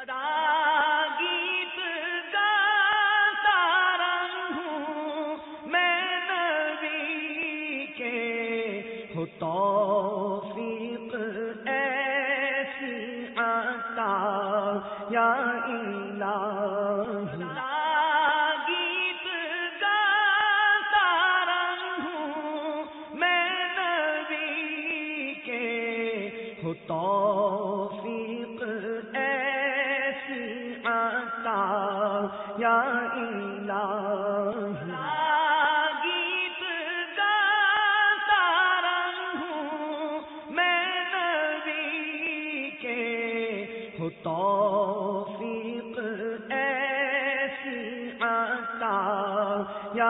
گیت گاتا رہوں میں نبی کے، ہو توفیق ایسی عطا یا الہی۔ گیت گاتا رہوں میں نبی کے، ہو توفیق ایسی عطا یا الہی۔ گیت گاتا رہوں میں نبی کے، ہو توفیق ایسی عطا یا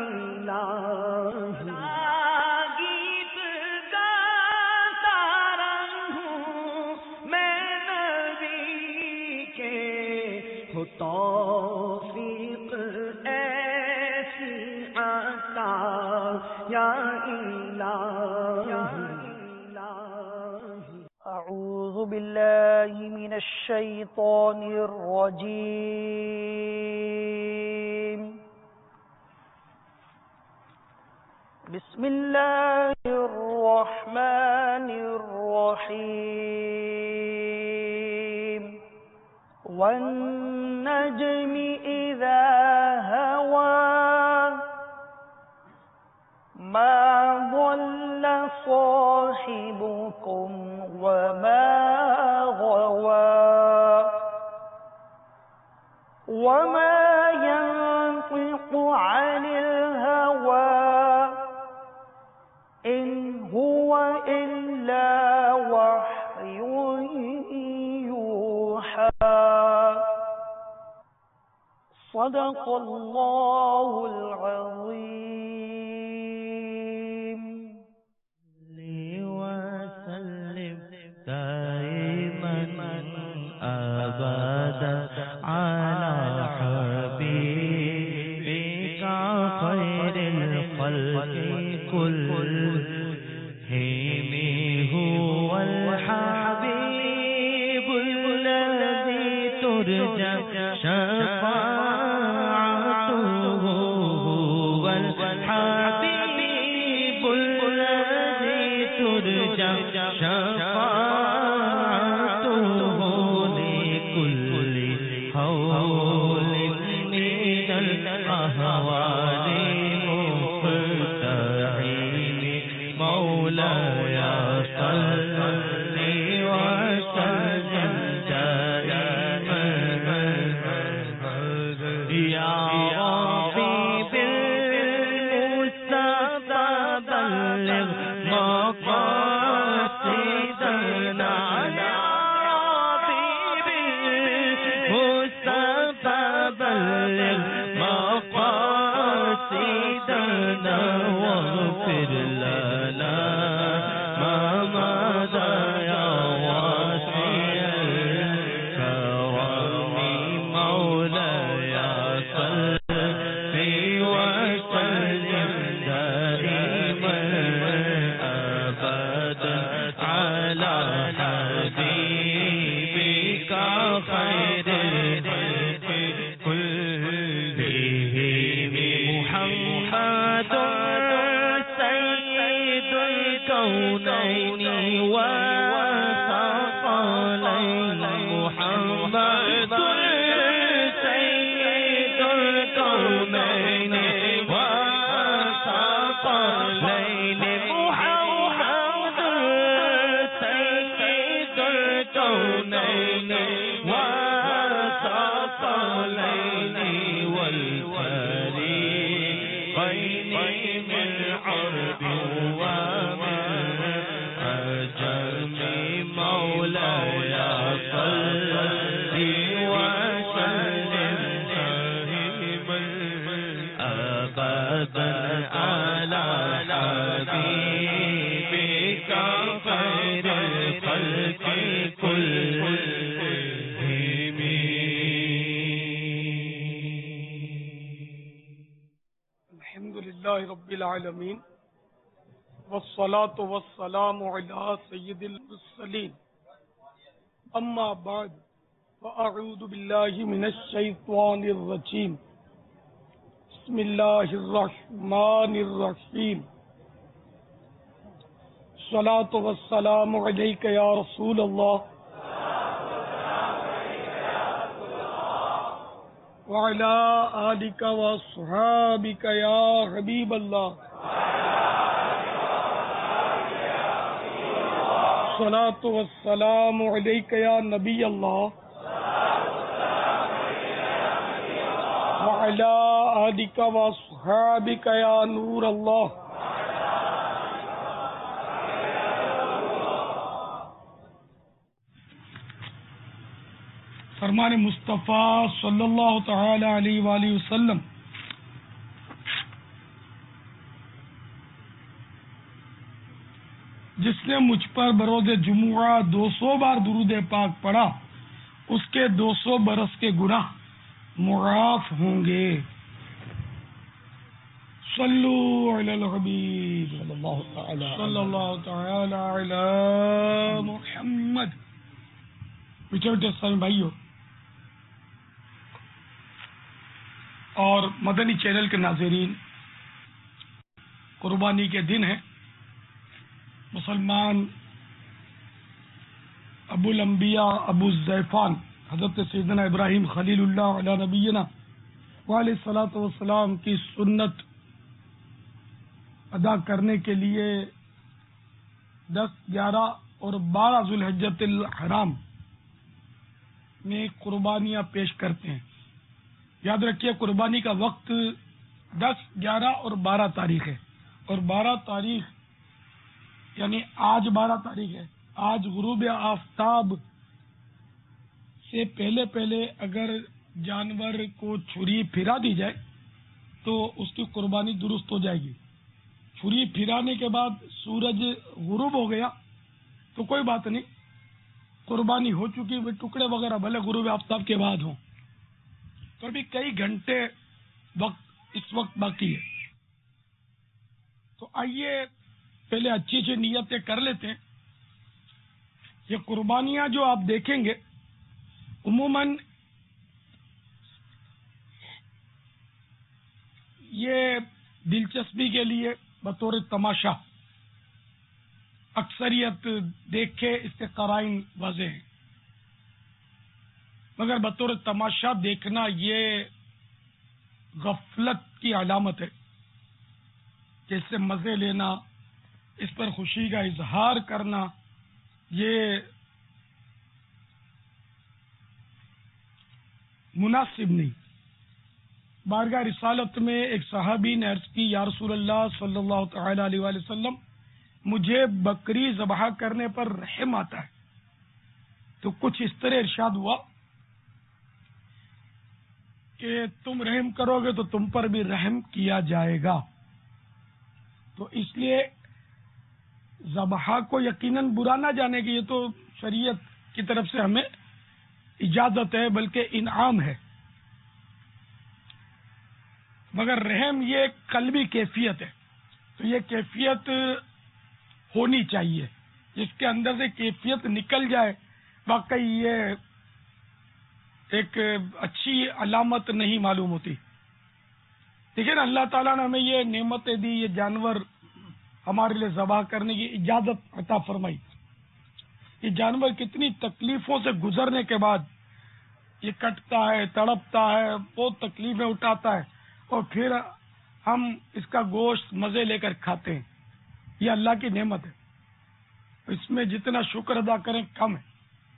الہی۔ گیت گاتا رہوں میں نبی کے، ہو توفیق ایسی عطا یا الہی۔ اعوذ باللہ من الشیطان الرجیم، بسم اللہ الرحمن الرحیم، والنجم اذا هوى ما ضل صاحبكم وما غوى وما ينطق عن الهوى إن هو إلا وحي يوحى صدق الله العظيم. وسلم دائما أبدا على حبيبك خير الخلق كلهم، هو الحبيب الذي ترجى شفاعته، هو الحبيب الذي ترجى شفاعته، لكل حول من الأهوال مقتحم، مولاي صل وسلم دائما يا ربي بالمصطفى بلغ مقاصدنا، يا ربي بالمصطفى بلغ مقاصدنا، واغفر لنا ما مضى يا واسع الكرم، مولاي صل وسلم دائما أبدا على حبيبك خير الخلق كلهم، محمد سيد الكونين والثقلين، محمد سيد الكونين والثقلين، محمد سيد الكونين والثقلين والفريقين من عرب ومن عجم، مولاي صل وسلم دائما أبدا على حبيبك خير الخلق كلهم. الحمدللہ رب العالمین، والصلاة والسلام علی سید المرسلین، اما بعد وأعوذ بالله من الشيطان الرجيم بسم الله الرحمن الرحيم الصلاة والسلام عليك يا رسول الله وعلى آلك وأصحابك يا حبيب الله الصلاة والسلام عليك يا نبي الله وعلى آلك وأصحابك يا نور الله فرمان مصطفیٰ صلی اللہ تعالی علیہ وآلہ وسلم جس نے مجھ پر بروز جمعہ 200 بار درود پاک پڑھا اس کے 200 برس کے گناہ معاف ہوں گے. صلو علی الحبیب صلی اللہ تعالی علی محمد. میٹھے اسلامی بھائیو اور مدنی چینل کے ناظرین، قربانی کے دن ہے. مسلمان ابو الانبیاء ابو الزیفان حضرت سیدنا ابراہیم خلیل اللہ علی نبینا وعلیہ الصلوۃ والسلام کی سنت ادا کرنے کے لیے 10، 11 اور 12 ذوالحجۃ الحرام میں قربانیاں پیش کرتے ہیں. یاد رکھیے قربانی کا وقت 10، 11 اور 12 تاریخ ہے، اور 12 تاریخ یعنی آج 12 تاریخ ہے. آج غروب آفتاب سے پہلے اگر جانور کو چھری پھرا دی جائے تو اس کی قربانی درست ہو جائے گی. چھری پھرانے کے بعد سورج غروب ہو گیا تو کوئی بات نہیں، قربانی ہو چکی. وہ ٹکڑے وغیرہ بھلے غروب آفتاب کے بعد ہوں، تو ابھی کئی گھنٹے اس وقت باقی ہے. تو آئیے پہلے اچھی نیتیں کر لیتے ہیں. یہ قربانیاں جو آپ دیکھیں گے عموماً یہ دلچسپی کے لیے بطور تماشا، اکثریت دیکھے اس کے قرائن واضح ہیں، مگر بطور تماشا دیکھنا یہ غفلت کی علامت ہے کہ اس سے مزے لینا، اس پر خوشی کا اظہار کرنا یہ مناسب نہیں. بارگاہ رسالت میں ایک صحابی نے عرض کی، یا رسول اللہ صلی اللہ تعالی علیہ وآلہ وسلم مجھے بکری ذبح کرنے پر رحم آتا ہے. تو کچھ اس طرح ارشاد ہوا کہ تم رحم کرو گے تو تم پر بھی رحم کیا جائے گا. تو اس لیے ذبح کو یقیناً برا نہ جانے کہ یہ تو شریعت کی طرف سے ہمیں اجازت ہے، بلکہ انعام ہے. مگر رحم یہ قلبی کیفیت ہے، تو یہ کیفیت ہونی چاہیے. جس کے اندر سے کیفیت نکل جائے واقعی یہ ایک اچھی علامت نہیں معلوم ہوتی. دیکھیں نا، اللہ تعالیٰ نے ہمیں یہ نعمتیں دی، یہ جانور ہمارے لیے ذبح کرنے کی اجازت عطا فرمائی. یہ جانور کتنی تکلیفوں سے گزرنے کے بعد یہ کٹتا ہے، تڑپتا ہے، بہت تکلیفیں اٹھاتا ہے، اور پھر ہم اس کا گوشت مزے لے کر کھاتے ہیں. یہ اللہ کی نعمت ہے، اس میں جتنا شکر ادا کریں کم ہے.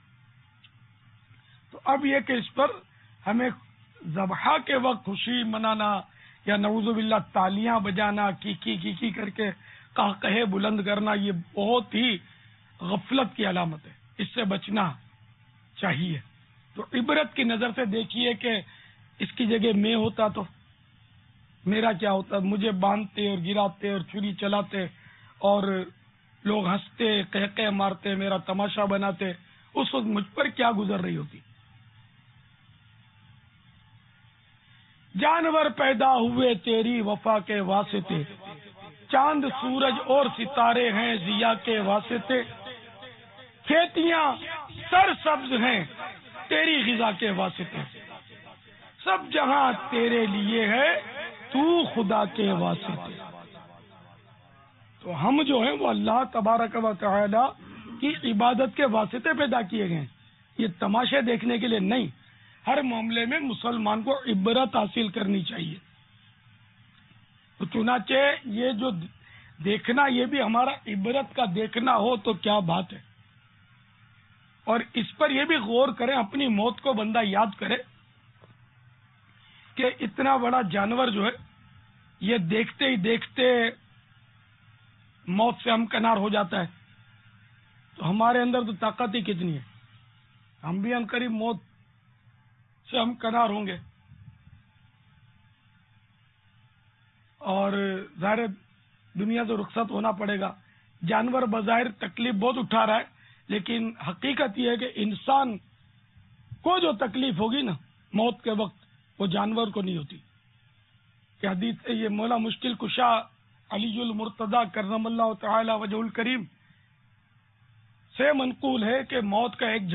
تو اب یہ کہ اس پر ہمیں ذبح کے وقت خوشی منانا یا نعوذ باللہ تالیاں بجانا، کی کر کے کہے بلند کرنا، یہ بہت ہی غفلت کی علامت ہے. اس سے بچنا چاہیے. تو عبرت کی نظر سے دیکھیے کہ اس کی جگہ میں ہوتا تو میرا کیا ہوتا. مجھے باندھتے اور گراتے اور چھری چلاتے اور لوگ ہنستے، کہہ مارتے، میرا تماشا بناتے، اس وقت مجھ پر کیا گزر رہی ہوتی. جانور پیدا ہوئے تیری وفا کے واسطے، چاند سورج اور ستارے ہیں ضیا کے واسطے، کھیتیاں سرسبز ہیں تیری غذا کے واسطے، سب جہاں تیرے لیے ہے تو خدا کے واسطے۔ تو ہم جو ہیں وہ اللہ تبارک و تعالی کی عبادت کے واسطے پیدا کیے گئے ہیں، یہ تماشے دیکھنے کے لیے نہیں۔ ہر معاملے میں مسلمان کو عبرت حاصل کرنی چاہیے۔ تو چنانچہ یہ جو دیکھنا، یہ بھی ہمارا عبرت کا دیکھنا ہو تو کیا بات ہے۔ اور اس پر یہ بھی غور کریں، اپنی موت کو بندہ یاد کرے کہ اتنا بڑا جانور جو ہے یہ دیکھتے ہی دیکھتے موت سے ہمکنار ہو جاتا ہے، تو ہمارے اندر تو طاقت ہی کتنی ہے، ہم بھی عنقریب موت سے ہمکنار ہوں گے۔ اور ظاہر دنیا سے رخصت ہونا پڑے گا۔ جانور بظاہر تکلیف بہت اٹھا رہا ہے، لیکن حقیقت یہ ہے کہ انسان کو جو تکلیف ہوگی نا موت کے وقت، وہ جانور کو نہیں ہوتی۔ کہ حدیث سے یہ مولا مشکل کشا علی المرتضی کرم اللہ تعالی وجہ الکریم سے منقول ہے کہ موت کا ایک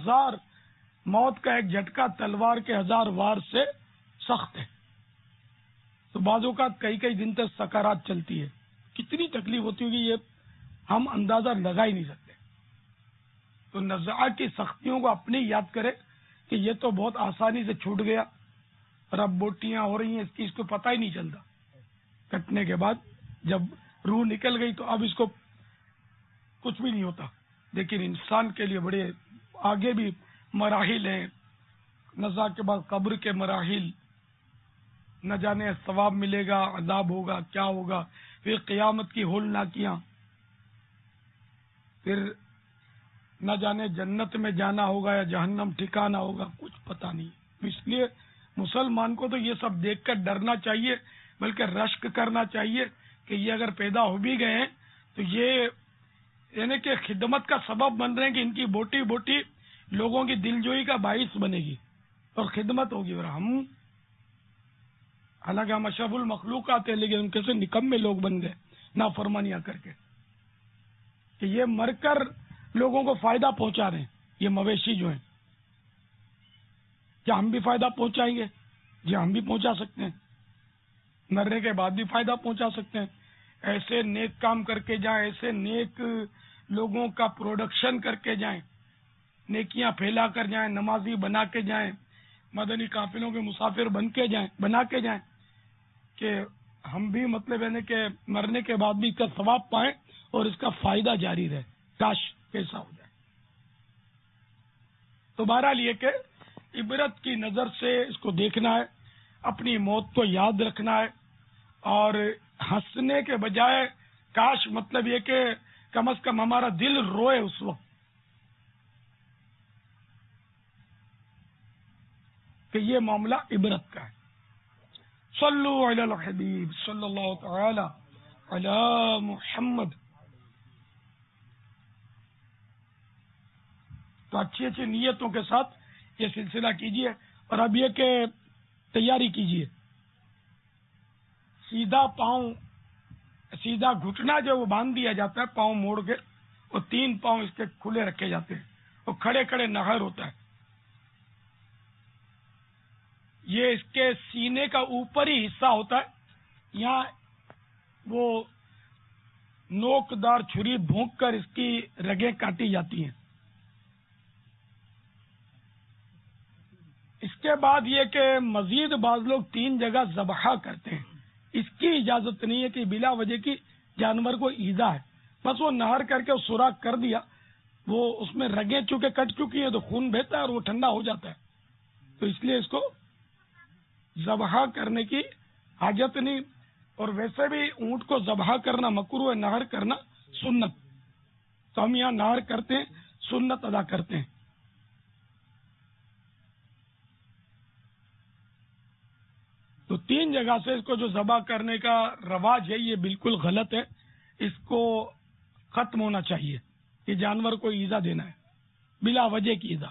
جھٹکا تلوار کے 1000 وار سے سخت ہے۔ تو بعض اوقات کئی دن تک سکرات چلتی ہے، کتنی تکلیف ہوتی ہوگی یہ ہم اندازہ لگا ہی نہیں سکتے۔ تو نزاع کی سختیوں کو اپنی یاد کرے کہ یہ تو بہت آسانی سے چھوٹ گیا، اور اب بوٹیاں ہو رہی ہیں اس کو پتہ ہی نہیں چلتا۔ کٹنے کے بعد جب روح نکل گئی تو اب اس کو کچھ بھی نہیں ہوتا۔ لیکن انسان کے لیے بڑے آگے بھی مراحل ہیں، نزاع کے بعد قبر کے مراحل، نہ جانے ثواب ملے گا، عذاب ہوگا، کیا ہوگا، پھر قیامت کی ہولناکیاں، پھر نہ جانے جنت میں جانا ہوگا یا جہنم ٹھکانا ہوگا، کچھ پتہ نہیں۔ اس لیے مسلمان کو تو یہ سب دیکھ کر ڈرنا چاہیے، بلکہ رشک کرنا چاہیے کہ یہ اگر پیدا ہو بھی گئے ہیں تو یہ یعنی کہ خدمت کا سبب بن رہے ہیں، کہ ان کی بوٹی بوٹی لوگوں کی دلجوئی کا باعث بنے گی اور خدمت ہوگی۔ اور ہم حالانکہ ہم اشرف المخلوقات ہیں، لیکن ان کیسے نکمے لوگ بن گئے نافرمانیاں کر کے، کہ یہ مر کر لوگوں کو فائدہ پہنچا رہے ہیں۔ یہ مویشی جو ہیں، کیا ہم بھی فائدہ پہنچائیں گے؟ جی ہم بھی پہنچا سکتے ہیں، مرنے کے بعد بھی فائدہ پہنچا سکتے ہیں۔ ایسے نیک کام کر کے جائیں، ایسے نیک لوگوں کا پروڈکشن کر کے جائیں، نیکیاں پھیلا کر جائیں، نمازی بنا کے جائیں، مدنی قافلوں کے مسافر بنا کے جائیں، کہ ہم بھی مطلب یعنی کہ مرنے کے بعد بھی اس کا ثواب پائیں اور اس کا فائدہ جاری رہے۔ کاش کیسا ہو جائے۔ تو بہرحال یہ کہ عبرت کی نظر سے اس کو دیکھنا ہے، اپنی موت کو یاد رکھنا ہے، اور ہنسنے کے بجائے کاش مطلب یہ کہ کم از کم ہمارا دل روئے اس وقت کہ یہ معاملہ عبرت کا ہے۔ صلو علی الحبیب صلی اللہ تعالی علی محمد۔ تو اچھی نیتوں کے ساتھ یہ سلسلہ کیجیے، اور اب یہ کہ تیاری کیجیے، سیدھا گھٹنا جو وہ باندھ دیا جاتا ہے پاؤں موڑ کے، اور 3 پاؤں اس کے کھلے رکھے جاتے ہیں، اور کھڑے کھڑے نہر ہوتا ہے۔ یہ اس کے سینے کا اوپری حصہ ہوتا ہے، یہاں وہ نوکدار چھری بھونک کر اس کی رگیں کاٹی جاتی ہیں۔ اس کے بعد یہ کہ مزید بعض لوگ 3 جگہ ذبح کرتے ہیں، اس کی اجازت نہیں ہے کہ بلا وجہ کی جانور کو ایذا ہے، بس وہ نہر کر کے سوراخ کر دیا، وہ اس میں رگیں چونکہ کٹ چکی ہیں تو خون بہتا ہے اور وہ ٹھنڈا ہو جاتا ہے، تو اس لیے اس کو ذبح کرنے کی حاجت نہیں۔ اور ویسے بھی اونٹ کو ذبح کرنا مکروہ ہے، نہر کرنا سنت، تو ہم یہاں نہر کرتے ہیں، سنت ادا کرتے ہیں۔ تو 3 جگہ سے اس کو جو ذبح کرنے کا رواج ہے یہ بالکل غلط ہے، اس کو ختم ہونا چاہیے۔ یہ جانور کو ایذا دینا ہے بلا وجہ کی ایذا۔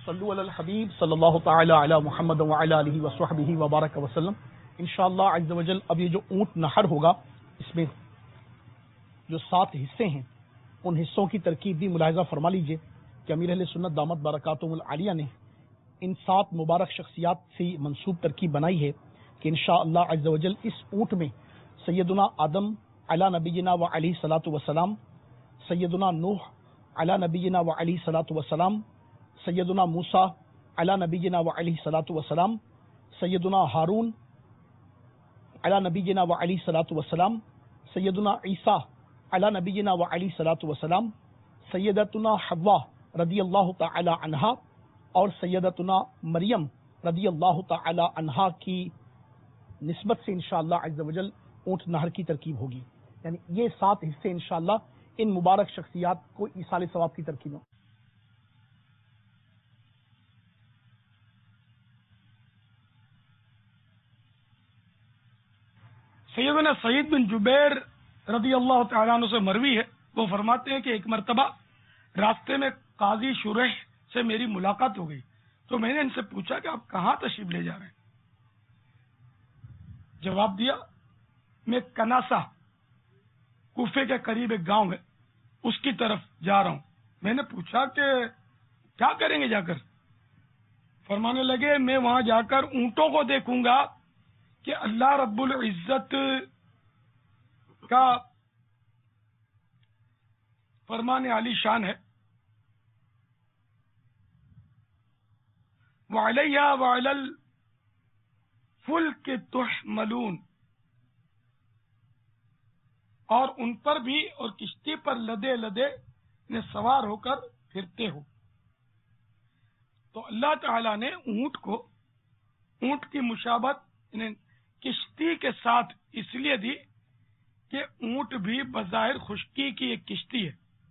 صلو علی الحبیب صلی اللہ تعالی علی محمد وعلی آلہ وصحبہ وبارک وسلم. انشاءاللہ عز وجل اب یہ جو اونٹ نہر ہوگا اس میں جو 7 حصے ہیں ان حصوں کی ترکیب بھی ملاحظہ فرما لیجئے کہ امیر اہل سنت دامت برکاتہم العالیہ نے ان 7 مبارک شخصیات سے منسوب ترکیب بنائی ہے کہ انشاءاللہ عز وجل اس اونٹ میں سیدنا آدم علی نبینا و علیہ الصلوۃ والسلام، سیدنا نوح علی نبینا و علیہ الصلوۃ والسلام، سیدنا موسیٰ علی نبینا و علیہ الصلوۃ والسلام، سیدنا ہارون علی نبینا و علیہ الصلوۃ والسلام، سیدنا عیسیٰ علی نبینا و علیہ الصلوۃ والسلام، سیدتنا حوا رضی اللہ تعالی عنہا اور سیدتنا مریم رضی اللہ تعالی عنہا کی نسبت سے انشاءاللہ عز وجل اونٹ نہر کی ترکیب ہوگی. یعنی یہ 7 حصے انشاءاللہ ان مبارک شخصیات کو ایصال ثواب کی ترکیب. سیدنا سعید بن جبیر رضی اللہ تعالیٰ عنہ سے مروی ہے، وہ فرماتے ہیں کہ ایک مرتبہ راستے میں قاضی شریح سے میری ملاقات ہو گئی تو میں نے ان سے پوچھا کہ آپ کہاں تشریف لے جا رہے ہیں؟ جواب دیا میں کناسا کوفے کے قریب ایک گاؤں ہے اس کی طرف جا رہا ہوں. میں نے پوچھا کہ کیا کریں گے جا کر؟ فرمانے لگے میں وہاں جا کر اونٹوں کو دیکھوں گا کہ اللہ رب العزت کا فرمان عالی شان ہے، وعلیہ وعلی الفلک تحملون، اور ان پر بھی اور کشتی پر لدے لدے نے سوار ہو کر پھرتے ہو. تو اللہ تعالی نے اونٹ کی مشابہت کشتی کے ساتھ اس لیے دی کہ اونٹ بھی بظاہر خشکی کی ایک کشتی ہے.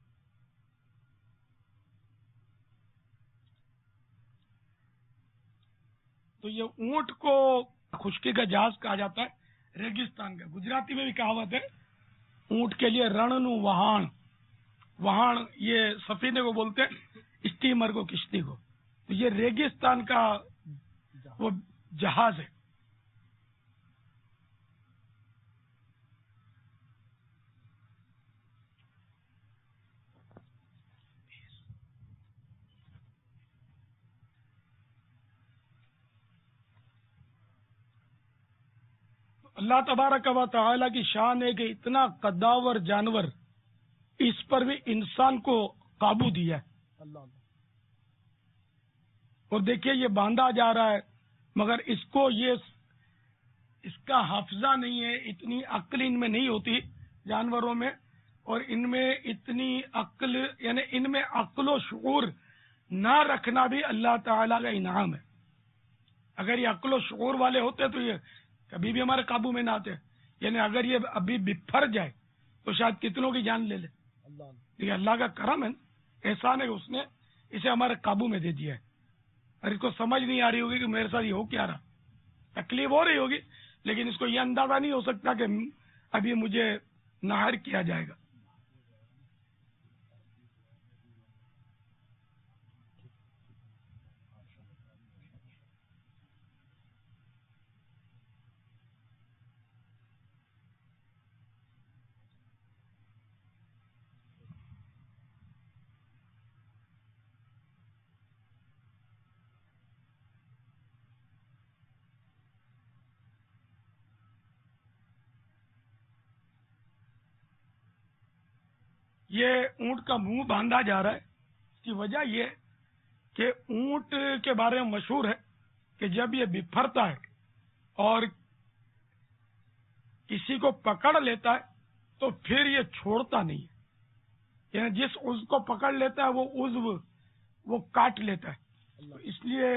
تو یہ اونٹ کو خشکی کا جہاز کہا جاتا ہے، ریگستان کا. گجراتی میں بھی کہاوت ہے اونٹ کے لیے رن نو وہان، وہان یہ سفینے کو بولتے ہیں، اسٹیمر کو، کشتی کو. تو یہ ریگستان کا وہ جہاز ہے. اللہ تبارک و تعالی کی شان ہے کہ اتنا قداور جانور، اس پر بھی انسان کو قابو دیا ہے. اور دیکھیے یہ باندھا جا رہا ہے مگر اس کا حافظہ نہیں ہے، اتنی عقل ان میں نہیں ہوتی جانوروں میں، اور ان میں اتنی عقل، یعنی ان میں عقل و شعور نہ رکھنا بھی اللہ تعالی کا انعام ہے. اگر یہ عقل و شعور والے ہوتے تو یہ کبھی بھی ہمارے قابو میں نہ آتے. یعنی اگر یہ ابھی بپھر جائے تو شاید کتنوں کی جان لے لے. یہ اللہ کا کرم ہے، احسان ہے کہ اس نے اسے ہمارے قابو میں دے دیا ہے. اور اس کو سمجھ نہیں آ رہی ہوگی کہ میرے ساتھ یہ ہو کیا رہا، تکلیف ہو رہی ہوگی، لیکن اس کو یہ اندازہ نہیں ہو سکتا کہ ابھی مجھے نہر کیا جائے گا. یہ اونٹ کا منہ باندھا جا رہا ہے، اس کی وجہ یہ کہ اونٹ کے بارے میں مشہور ہے کہ جب یہ بپھرتا ہے اور کسی کو پکڑ لیتا ہے تو پھر یہ چھوڑتا نہیں ہے. یعنی جس عضو کو پکڑ لیتا ہے وہ عضو وہ کاٹ لیتا ہے. اس لیے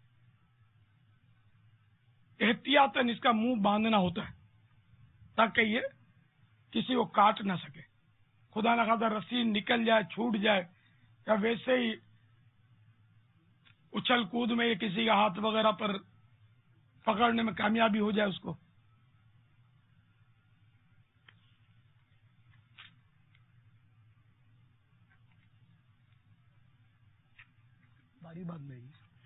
احتیاطاً اس کا منہ باندھنا ہوتا ہے تاکہ یہ کسی کو کاٹ نہ سکے. خدا نہ خواستہ رسی نکل جائے، چھوٹ جائے، یا ویسے ہی اچھل کود میں یہ کسی کا ہاتھ وغیرہ پر پکڑنے میں کامیابی ہو جائے اس کو. ساری بات نہیں.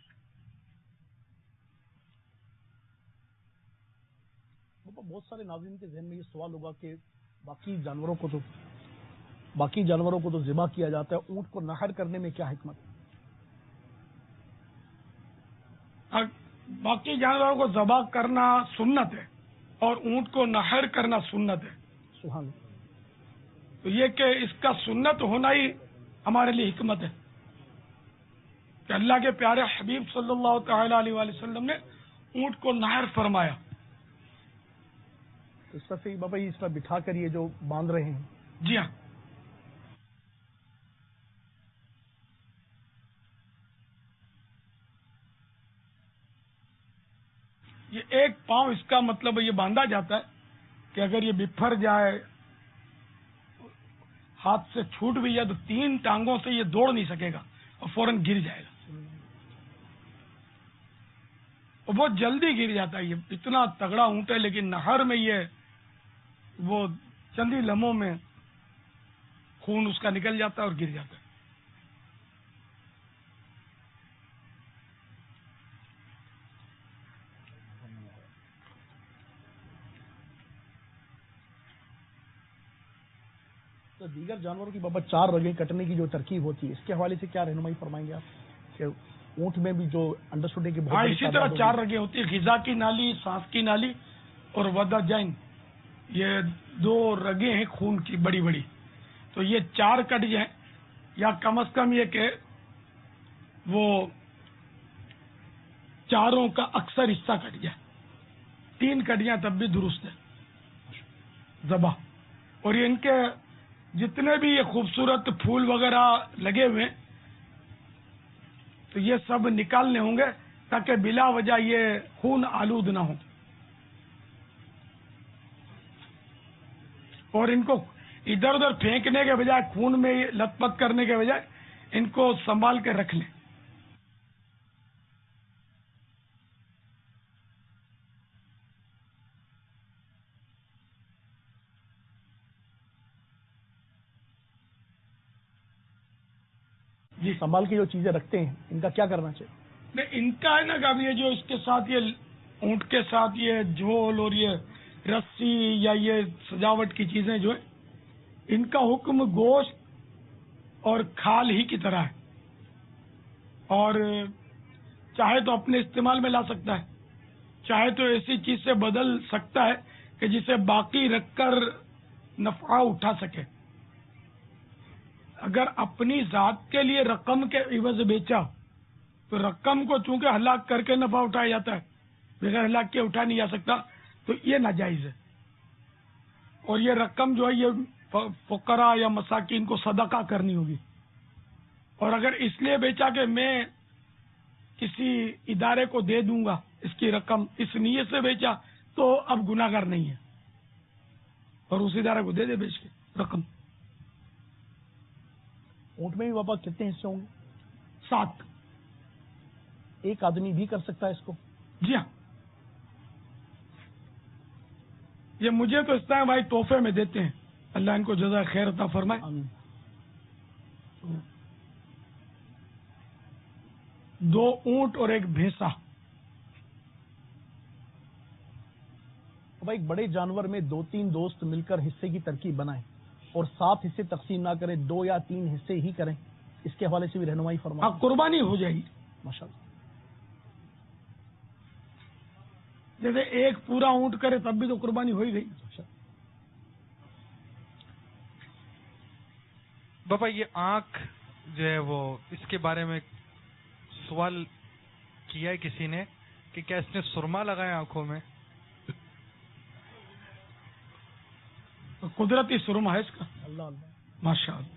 بہت سارے ناظرین کے ذہن میں یہ سوال ہوگا کہ باقی جانوروں کو تو ذبح کیا جاتا ہے، اونٹ کو نحر کرنے میں کیا حکمت ہے؟ باقی جانوروں کو ذبح کرنا سنت ہے اور اونٹ کو نحر کرنا سنت ہے. سبحان اللہ. تو یہ کہ اس کا سنت ہونا ہی ہمارے لیے حکمت ہے کہ اللہ کے پیارے حبیب صلی اللہ تعالی علیہ وآلہ وسلم نے اونٹ کو نحر فرمایا. اس طرح سے بابا اس پر بٹھا کر یہ جو باندھ رہے ہیں. جی ہاں، یہ ایک پاؤں اس کا مطلب یہ باندھا جاتا ہے کہ اگر یہ بپھر جائے، ہاتھ سے چھوٹ بھی جائے تو 3 ٹانگوں سے یہ دوڑ نہیں سکے گا اور فوراً گر جائے گا. اور بہت جلدی گر جاتا ہے. یہ اتنا تگڑا اونٹ ہے لیکن نہر میں یہ وہ چند ہی لمحوں میں خون اس کا نکل جاتا ہے اور گر جاتا ہے. تو دیگر جانوروں کی بابا 4 رگیں کٹنے کی جو ترکیب ہوتی ہے، اس کے حوالے سے کیا رہنمائی فرمائیں گے آپ کہ اونٹ میں بھی جو انڈرسٹوڈ ہے کہ بہت بڑی اسی طرح 4 رگیں ہوتی ہیں، غذا کی نالی، سانس کی نالی اور ودا جائن. یہ 2 رگیں ہیں خون کی بڑی بڑی. تو یہ 4 کٹ جائیں یا کم از کم یہ کہ وہ چاروں کا اکثر حصہ کٹ جائے. 3 کٹ جائیں تب بھی درست ہے ذبح. اور یہ ان کے جتنے بھی یہ خوبصورت پھول وغیرہ لگے ہوئے تو یہ سب نکالنے ہوں گے تاکہ بلا وجہ یہ خون آلود نہ ہو. اور ان کو ادھر ادھر پھینکنے کے بجائے، خون میں لت پت کرنے کے بجائے ان کو سنبھال کے رکھ لیں. جی سنبھال کے جو چیزیں رکھتے ہیں ان کا کیا کرنا چاہیے؟ نہیں، ان کا ہے نا کہ اب یہ جو اس کے ساتھ یہ اونٹ کے ساتھ یہ جھول اور یہ رسی یا یہ سجاوٹ کی چیزیں جو ہیں ان کا حکم گوشت اور کھال ہی کی طرح ہے. اور چاہے تو اپنے استعمال میں لا سکتا ہے، چاہے تو ایسی چیز سے بدل سکتا ہے کہ جسے باقی رکھ کر نفع اٹھا سکے. اگر اپنی ذات کے لیے رقم کے عوض بیچا تو رقم کو چونکہ ہلاک کر کے نفع اٹھایا جاتا ہے، بغیر ہلاک کے اٹھا نہیں جا سکتا، تو یہ ناجائز ہے. اور یہ رقم جو ہے یہ فقراء یا مساکین کو صدقہ کرنی ہوگی. اور اگر اس لیے بیچا کہ میں کسی ادارے کو دے دوں گا اس کی رقم، اس نیت سے بیچا تو اب گناہگار نہیں ہے اور اس ادارے کو دے دے بیچ کے رقم. اونٹ میں بھی بابا کتنے حصے ہوں گے؟ 7. ایک آدمی بھی کر سکتا ہے اس کو؟ جی ہاں، یہ مجھے تو اس طرح بھائی تحفے میں دیتے ہیں، اللہ ان کو جزائے خیر عطا فرمائے. آمین. 2 اونٹ اور 1 بھینسا. بھائی ایک بڑے جانور میں 2-3 دوست مل کر حصے کی ترکیب بنائیں اور 7 حصے تقسیم نہ کریں، 2 یا 3 حصے ہی کریں، اس کے حوالے سے بھی رہنمائی فرمائیں. ہاں، قربانی ہو جائے گی. ماشاءاللہ. جیسے ایک پورا اونٹ کرے تب بھی تو قربانی ہو ہی گئی. بابا یہ آنکھ جو ہے وہ اس کے بارے میں سوال کیا ہے کسی نے کہ کیا اس نے سرما لگایا آنکھوں میں؟ قدرتی سرما ہے اس کا. اللہ اللہ. ماشاء اللہ.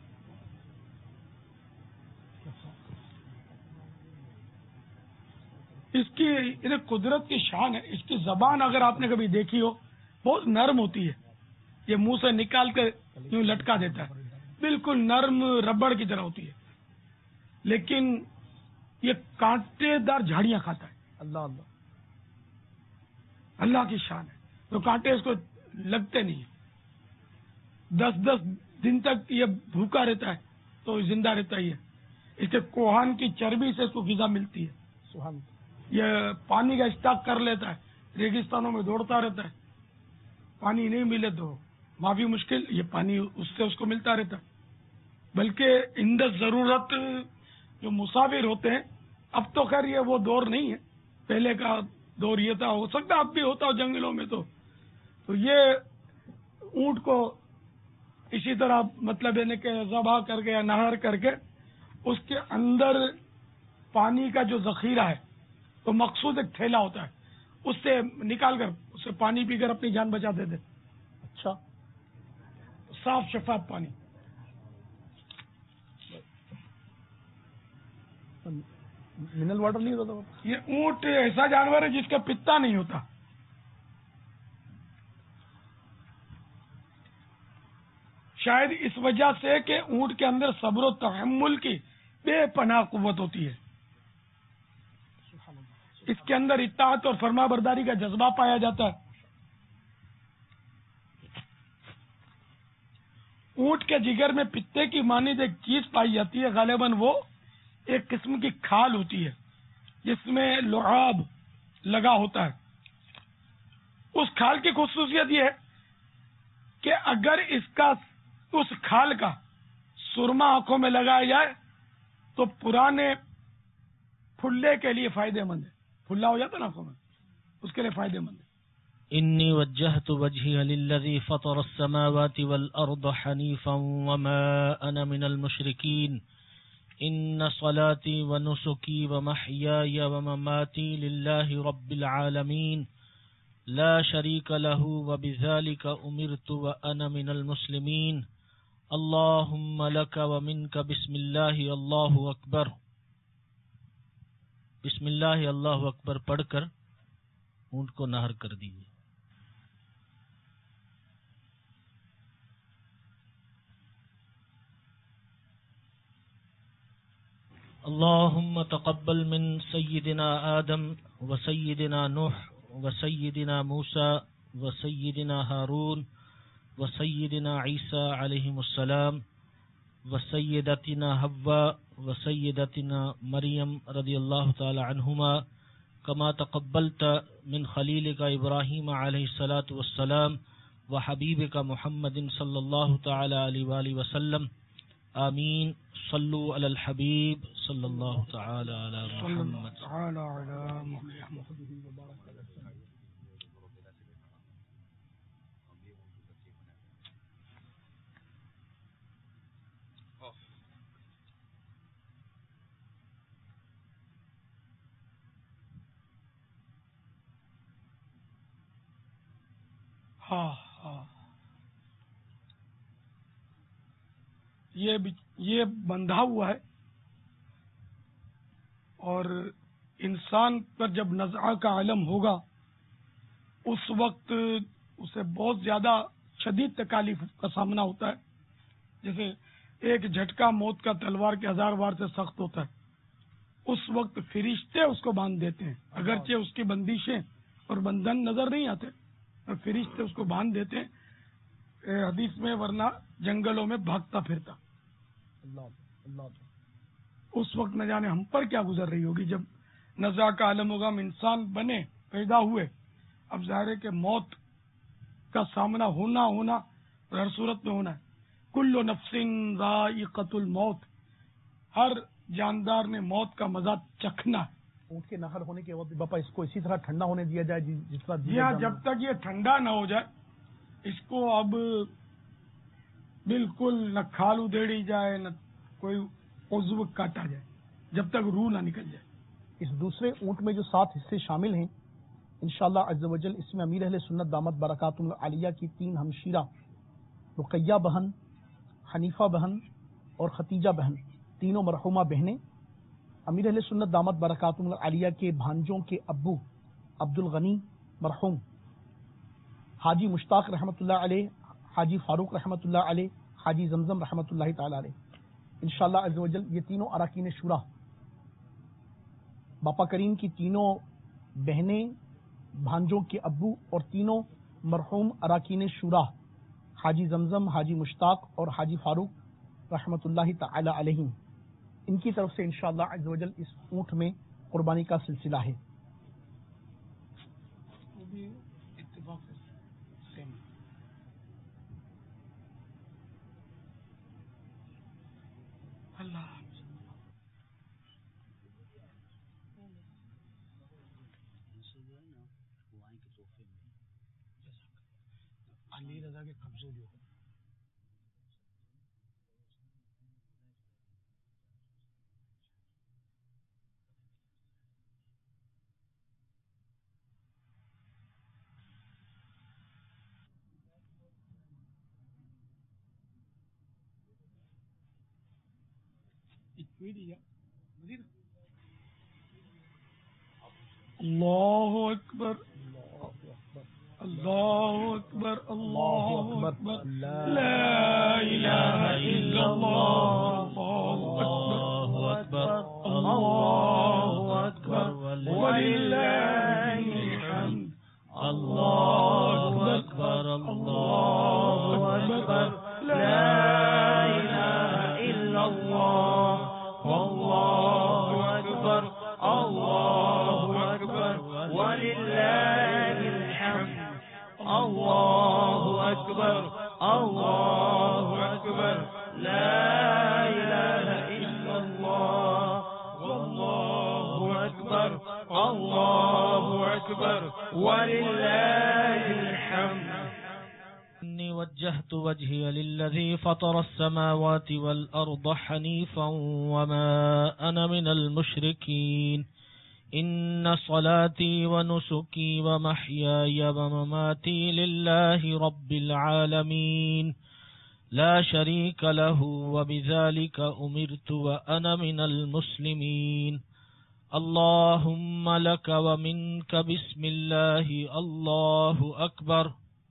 اس کی قدرت کی شان ہے. اس کی زبان اگر آپ نے کبھی دیکھی ہو بہت نرم ہوتی ہے. یہ منہ سے نکال کے یوں لٹکا دیتا ہے، بالکل نرم ربڑ کی طرح ہوتی ہے، لیکن یہ کانٹے دار جھاڑیاں کھاتا ہے. اللہ اللہ. اللہ کی شان ہے. تو کانٹے اس کو لگتے نہیں ہیں. 10 دن تک یہ بھوکا رہتا ہے تو زندہ رہتا ہی ہے. اس کے کوہان کی چربی سے اس کو غذا ملتی ہے. سبحان اللہ. یہ پانی کا اسٹاک کر لیتا ہے، ریگستانوں میں دوڑتا رہتا ہے، پانی نہیں ملے تو معافی مشکل، یہ پانی اس سے اس کو ملتا رہتا ہے. بلکہ اند ضرورت جو مسافر ہوتے ہیں، اب تو خیر یہ وہ دور نہیں ہے، پہلے کا دور یہ تھا، ہو سکتا اب بھی ہوتا ہو جنگلوں میں. تو یہ اونٹ کو اسی طرح مطلب یعنی کہ ذبح کر کے یا نہر کر کے اس کے اندر پانی کا جو ذخیرہ ہے تو مخصوص ایک تھیلا ہوتا ہے، اس سے نکال کر اس سے پانی پی کر اپنی جان بچا دیتے. اچھا. صاف شفاف پانی. منرل واٹر نہیں ہوتا تھا. یہ اونٹ ایسا جانور ہے جس کا پتا نہیں ہوتا. شاید اس وجہ سے کہ اونٹ کے اندر صبر و تحمل کی بے پناہ قوت ہوتی ہے. اس کے اندر اطاعت اور فرما برداری کا جذبہ پایا جاتا ہے. اونٹ کے جگر میں پتے کی مانند ایک چیز پائی جاتی ہے، غالباً وہ ایک قسم کی کھال ہوتی ہے جس میں لعاب لگا ہوتا ہے. اس کھال کی خصوصیت یہ ہے کہ اگر اس کھال کا سرما آنکھوں میں لگایا جائے تو پرانے پھلے کے لیے فائدے مند ہے. پھلا ہو جاتا نا آنکھوں میں، اس کے لیے فائدے مند ہے. انی وجہت وجہی للذی فطر السماوات والارض حنیفا وما انا من المشرکین ان صلاتی ونسکی ومحیای ومماتی للہ رب العالمین لا شریک لہ وبذالک امرت وانا من المسلمین اللہم لک ومنک بسم اللہ اللہ اکبر. بسم اللہ اللہ اکبر پڑھ کر اونٹ کو نہر کر دیجیے. اللهم تقبل من سيدنا آدم وسيدنا نوح وسيدنا موسى وسيدنا هارون وسيدنا عيسى عليهم السلام وسيدتنا حواء وسيدتنا مريم رضي الله تعالى عنهما كما تقبلت من خليلك إبراهيم عليه الصلاة والسلام وحبيبك محمد صلى الله تعالى عليه وآله وسلم. آمین. صلو علی الحبیب صلی اللہ تعالی علی محمد. ہاں ہاں، یہ بندھا ہوا ہے اور انسان پر جب نزعہ کا عالم ہوگا اس وقت اسے بہت زیادہ شدید تکالیف کا سامنا ہوتا ہے. جیسے ایک جھٹکا موت کا تلوار کے 1000 وار سے سخت ہوتا ہے. اس وقت فرشتے اس کو باندھ دیتے ہیں، اگرچہ اس کی بندشیں اور بندھن نظر نہیں آتے، اور فرشتے اس کو باندھ دیتے ہیں. حدیث میں ورنہ جنگلوں میں بھاگتا پھرتا. اس وقت نہ جانے ہم پر کیا گزر رہی ہوگی جب نزا کا عالم ہوگا. ہم انسان بنے، پیدا ہوئے، اب ظاہر ہے کہ موت کا سامنا ہونا اور ہر صورت میں ہونا ہے. کل نفس ذائقۃ الموت، ہر جاندار نے موت کا مزہ چکھنا ہے. اونٹ کے نہر ہونے کے وقت باپا اس کو اسی طرح ٹھنڈا ہونے دیا جائے جس طرح یا جب تک یہ ٹھنڈا نہ ہو جائے اس کو اب بالکل نہ کھال ادھیڑی جائے نہ کوئی عضو کاٹا جائے جب تک روح نہ نکل جائے. اس دوسرے اونٹ میں جو 7 حصے شامل ہیں انشاءاللہ عز و جل، اس میں امیر اہل سنت دامت برکاتہم العالیہ کی 3 ہمشیرہ رقیہ بہن، حنیفہ بہن اور ختیجہ بہن، تینوں مرحومہ بہنیں امیر اہل سنت دامت برکاتہم العالیہ کے بھانجوں کے ابو عبد الغنی مرحوم، حاجی مشتاق رحمۃ اللہ علیہ، حاجی فاروق رحمۃ اللہ علیہ، حاجی زمزم رحمۃ اللہ تعالی علیہ. انشاءاللہ عز و جل یہ تینوں اراکین شورا باپا کریم کی تینوں بہنیں، بھانجوں کے ابو اور تینوں مرحوم اراکین شورا حاجی زمزم، حاجی مشتاق اور حاجی فاروق رحمۃ اللہ تعالی علیہ، ان کی طرف سے انشاءاللہ عز و جل اس اونٹ میں قربانی کا سلسلہ ہے. وہ بھی اتفاق سے سیم. اللہ علی رضا کے قبضے جو اللہ اکبر اللہ اکبر اللہ اکبر لا الہ الا اللہ اللہ اکبر اللہ اکبر وللہ الحمد اللہ اکبر اللہ اکبر لا الہ الا اللہ واللہ اکبر اللہ اکبر وللہ الحمد اللہ اکبر اللہ اکبر لا الہ الا اللہ واللہ اکبر اللہ اکبر وللہ الحمد. إني وجهت وجهي للذي فطر السماوات والأرض حنيفا وما أنا من المشركين إن صلاتي ونسكي ومحياي ومماتي لله رب العالمين لا شريك له وبذلك أمرت وأنا من المسلمين. اللهم لك ومنك بسم الله الله أكبر.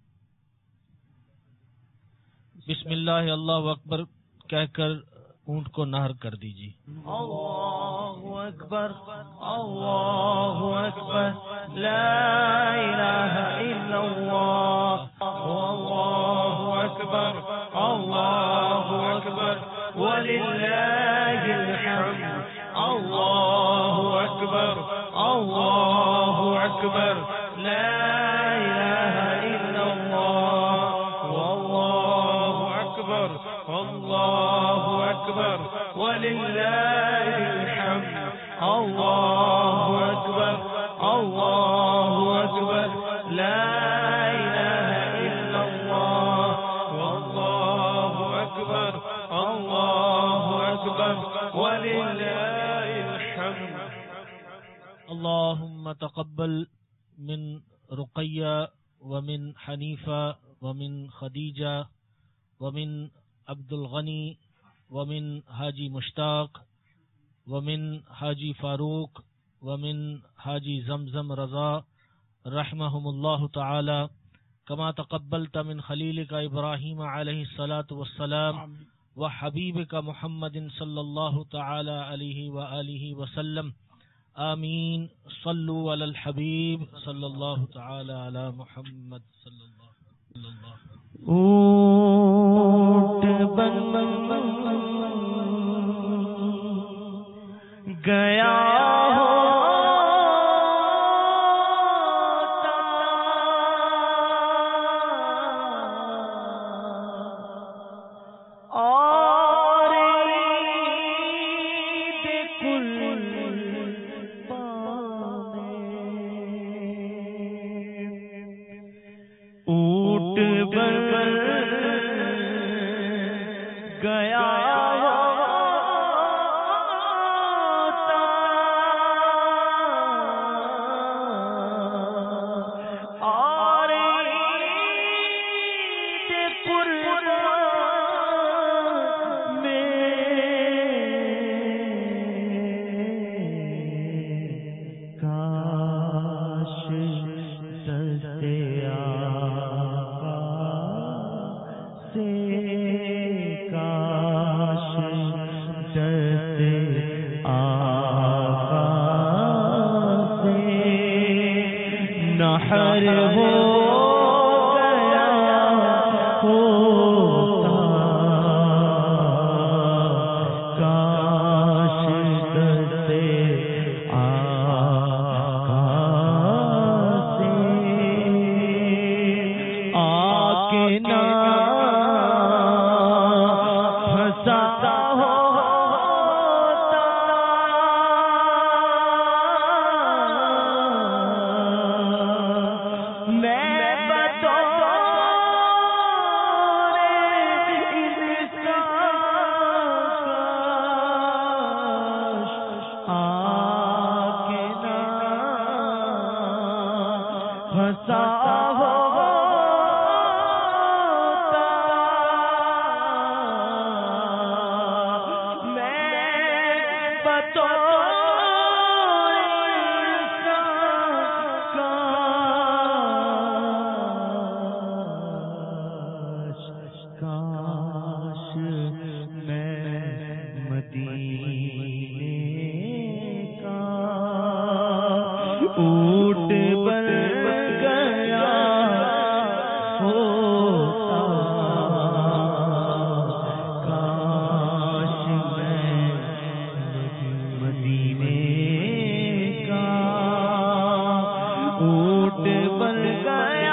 بسم اللہ اللہ اکبر کہہ کر اونٹ کو نہر کر دیجیے. اللہ اکبر اللہ اکبر لا الہ الا اللہ اللہ اکبر اللہ اکبر وللہ الحمد اللہ اکبر اللہ اکبر لا الہ الا اللہ واللہ اکبر اللہ اکبر وللہ الحمد اللہ اکبر اللہ اکبر لا الہ الا اللہ واللہ اکبر اللہ اکبر وللہ الحمد. اللهم تقبل من رقية ومن حنيفة ومن خديجة ومن عبد الغني ومن حاجی مشتاق ومن حاجی فاروق ومن حاجی زمزم رضا رحمهم الله تعالى كما تقبلت من خليلك إبراهيم عليه الصلاة والسلام وحبيبك محمد صلى الله تعالى عليه وآله وسلم. آمين. صلوا على الحبيب صلى الله تعالى على محمد صلى الله عليه وسلم. اونٹ بن گیا ہنسا ہوتا میں بطور کاش میں مدینے کا اونٹ بن گیا ہوتا، کاش میں مدینے کا اونٹ بن گیا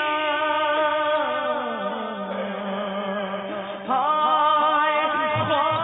ہائے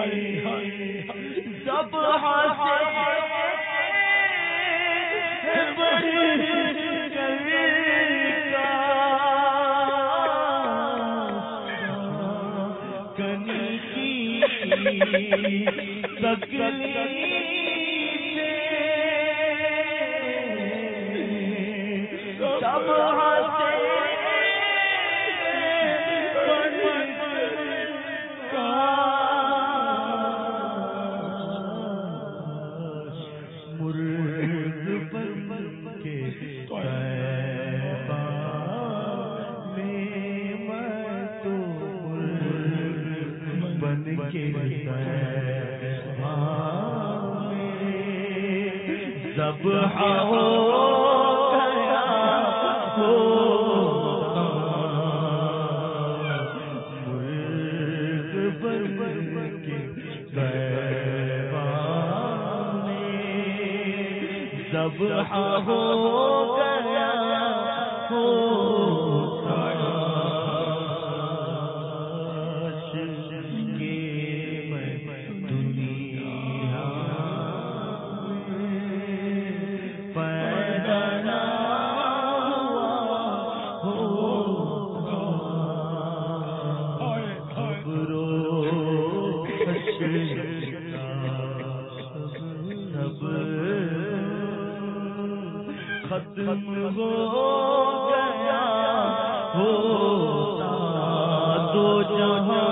جب ہنسے کنی کی جب ہنسے ذبح ہو گیا مرغ بن کے بیابان میں ذبح ہو گیا ختم ہو گیا ہوتا تو جہاں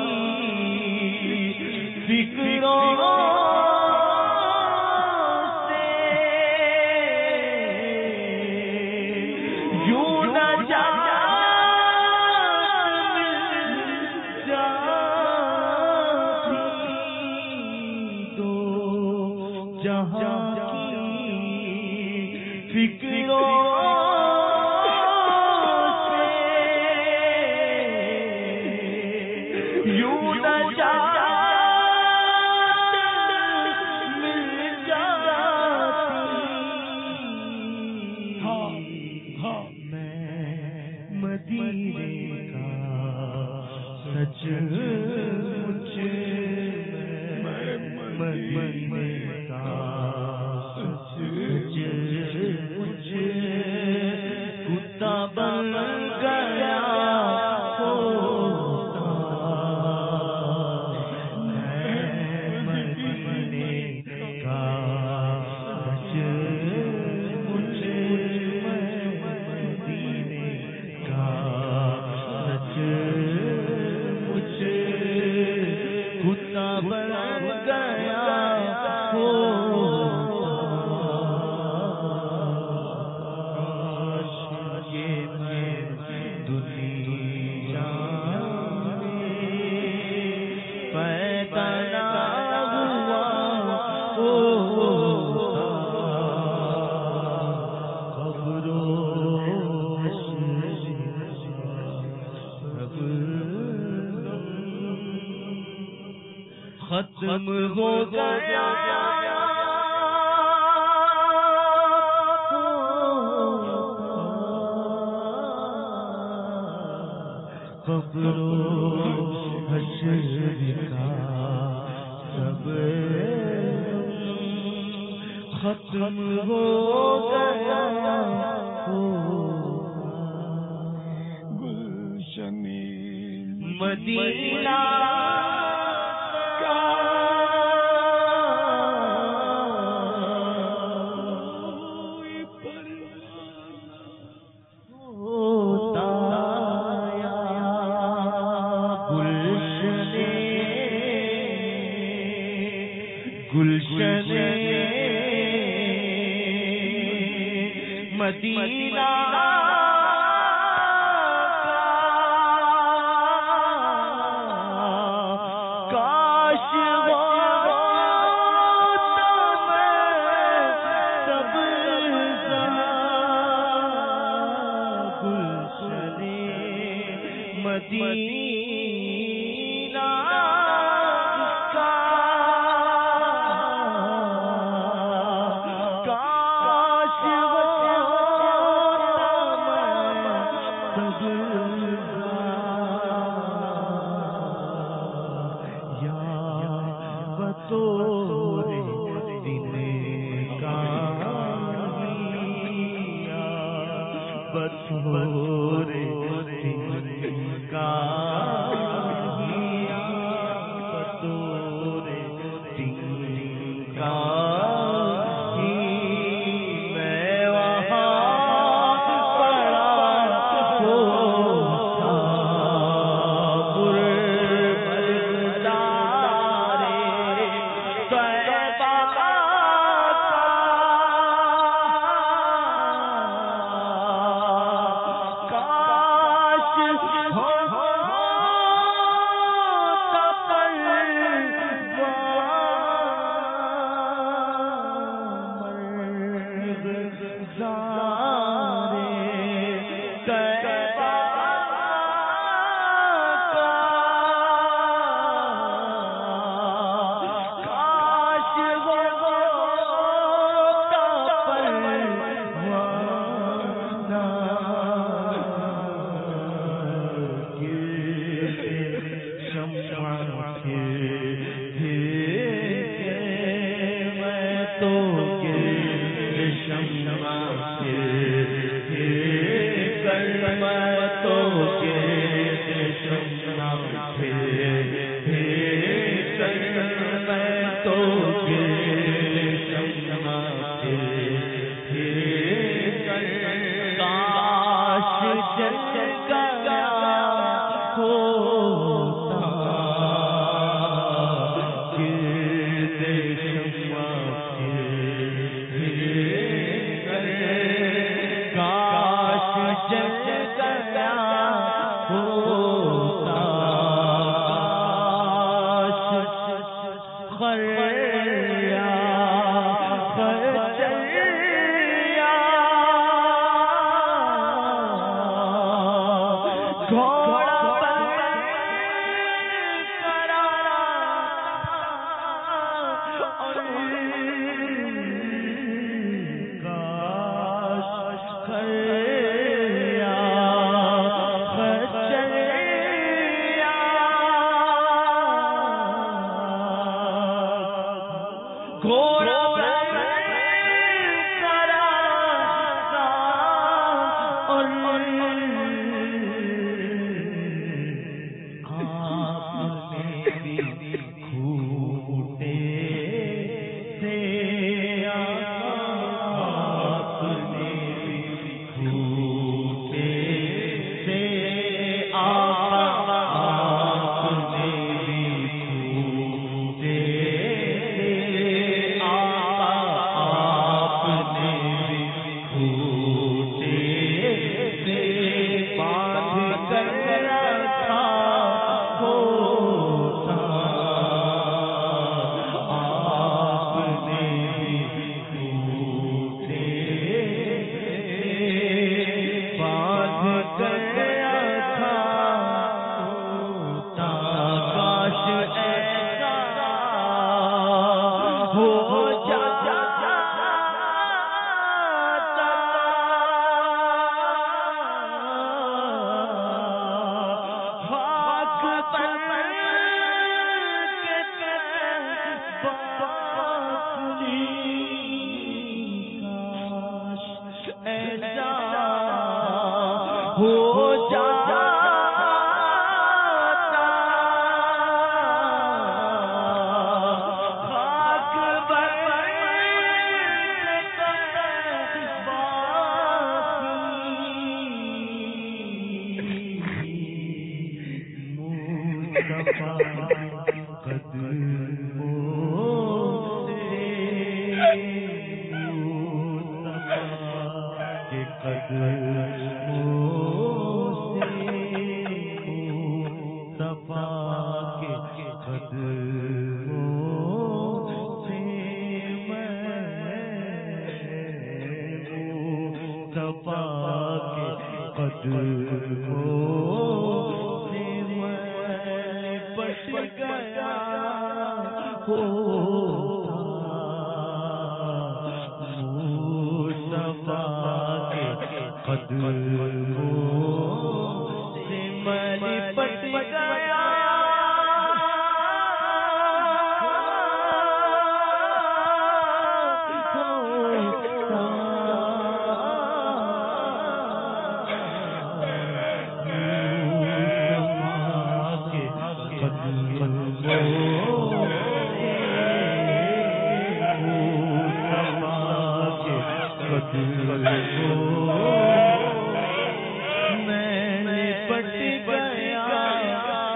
کی فکروں سے یوں نہ جاتی تو جہاں فکروں سے یوں نہ مل جاتی میں مدینے کا سچ مجھے مدینے کا کتا بن گیا ہوتا میں مدینے کا سچ مجھے مدینے کا سچ مجھے کتا بن گیا ختم ہو گیا قبر و حشر کا سب ختم ہو گیا گلشن مدینہ گلشن مدینہ کاش ہوتا میں سبز گلشن مدینہ یا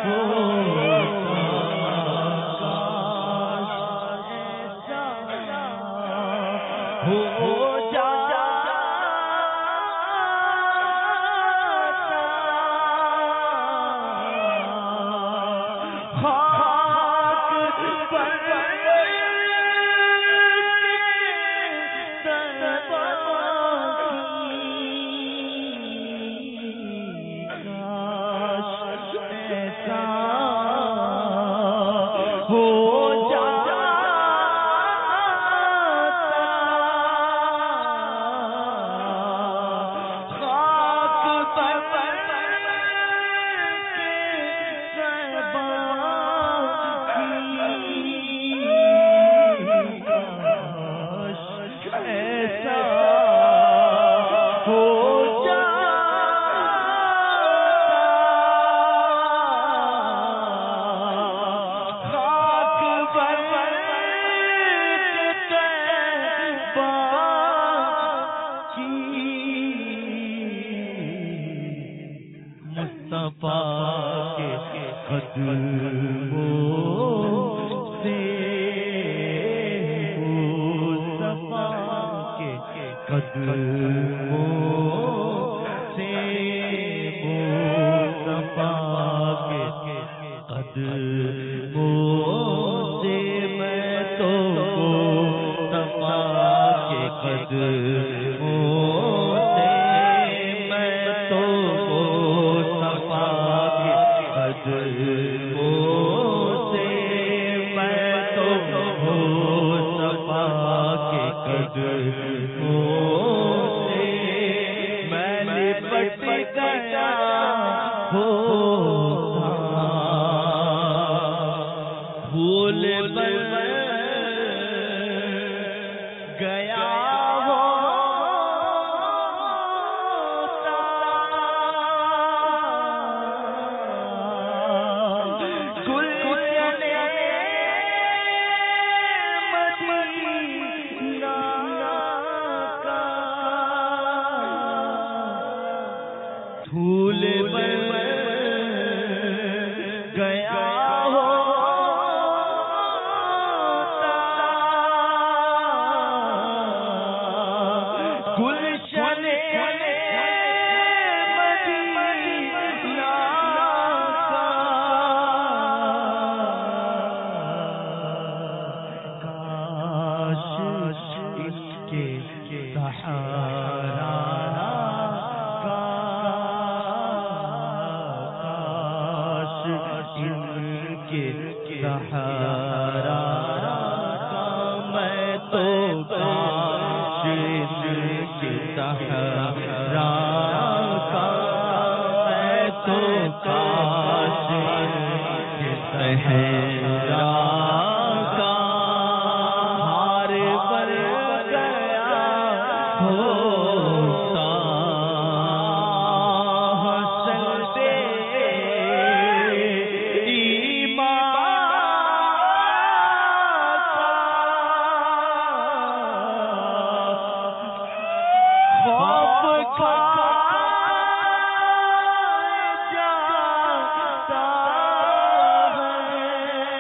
ہے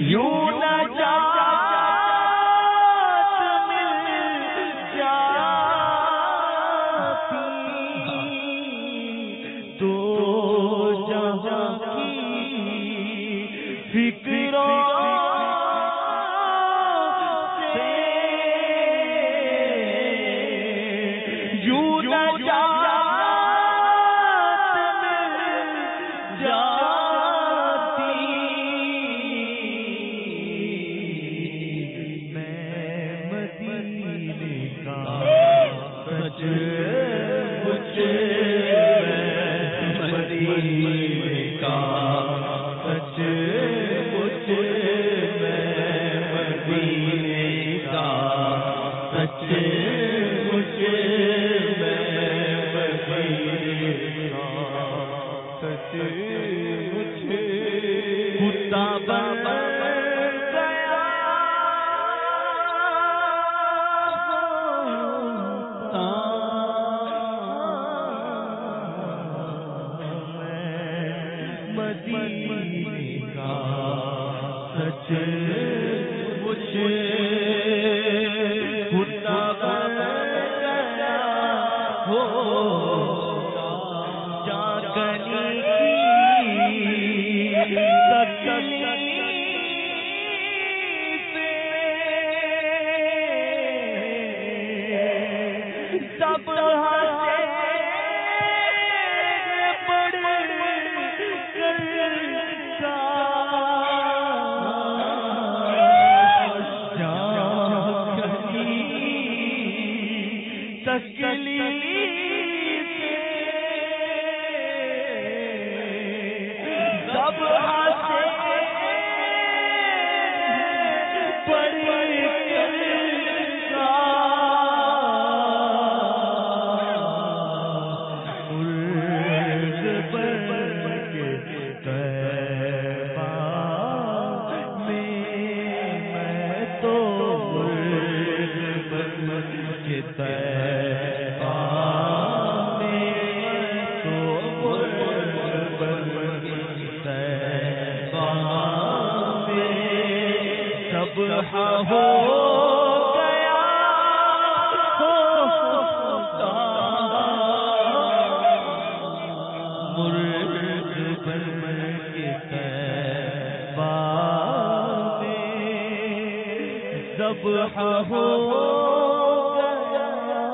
یوں نجات مل جاتی تو جہاں کی فکروں سے یوں نجات مل جاتی میں مدینے کا سچ مجھ مدینے کا سچ مجھ مدینے کا سچ مجھ مدینے کا سچ مجھ کتا بن گیا مدینے کا سچ مجھ کتا بن گیا ہو جاگنی کی تکلیف سب ہو گیا مرد بن کے طیبہ میں ذبح ہو گیا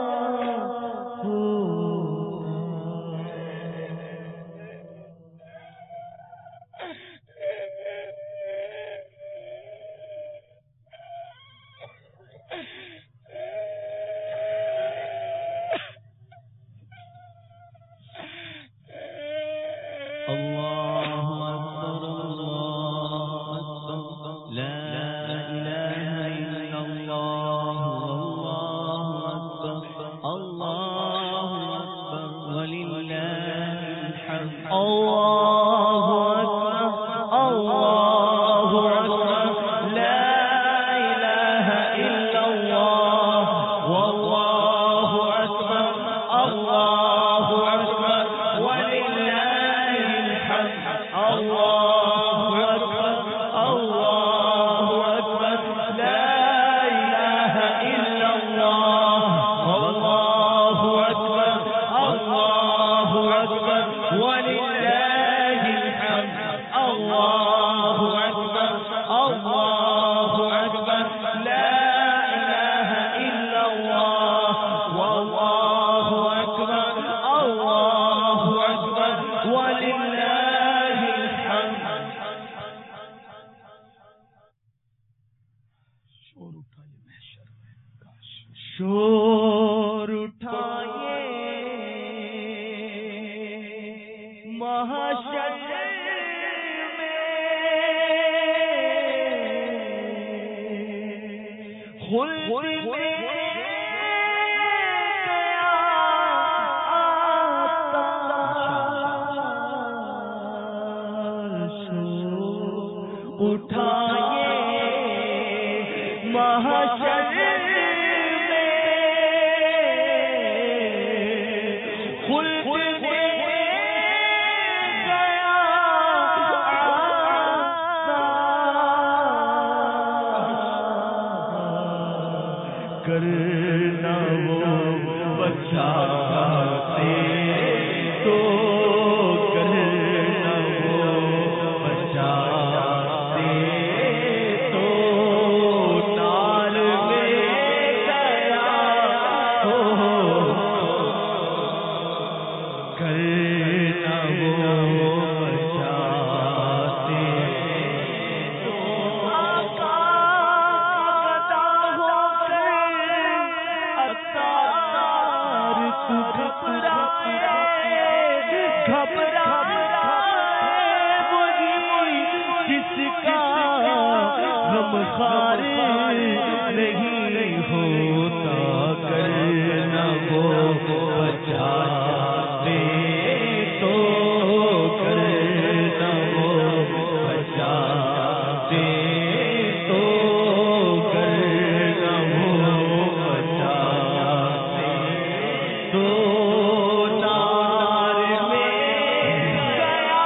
شور اٹھائے محشر میں خلد میں اٹھائے محشر کرنا وہ بچاتے تو کرنا وہ بچاتے تو نار میں گیا ہو کرنا وہ بچاتے تو آقا گدا ہو کر اتار تو گھبرا وہی جس کا غمخوار نہیں ہوتا کرنا وہ بچاتے تو کرنا وہ بچاتے تو کرنا وہ بچاتے تو نار میں گیا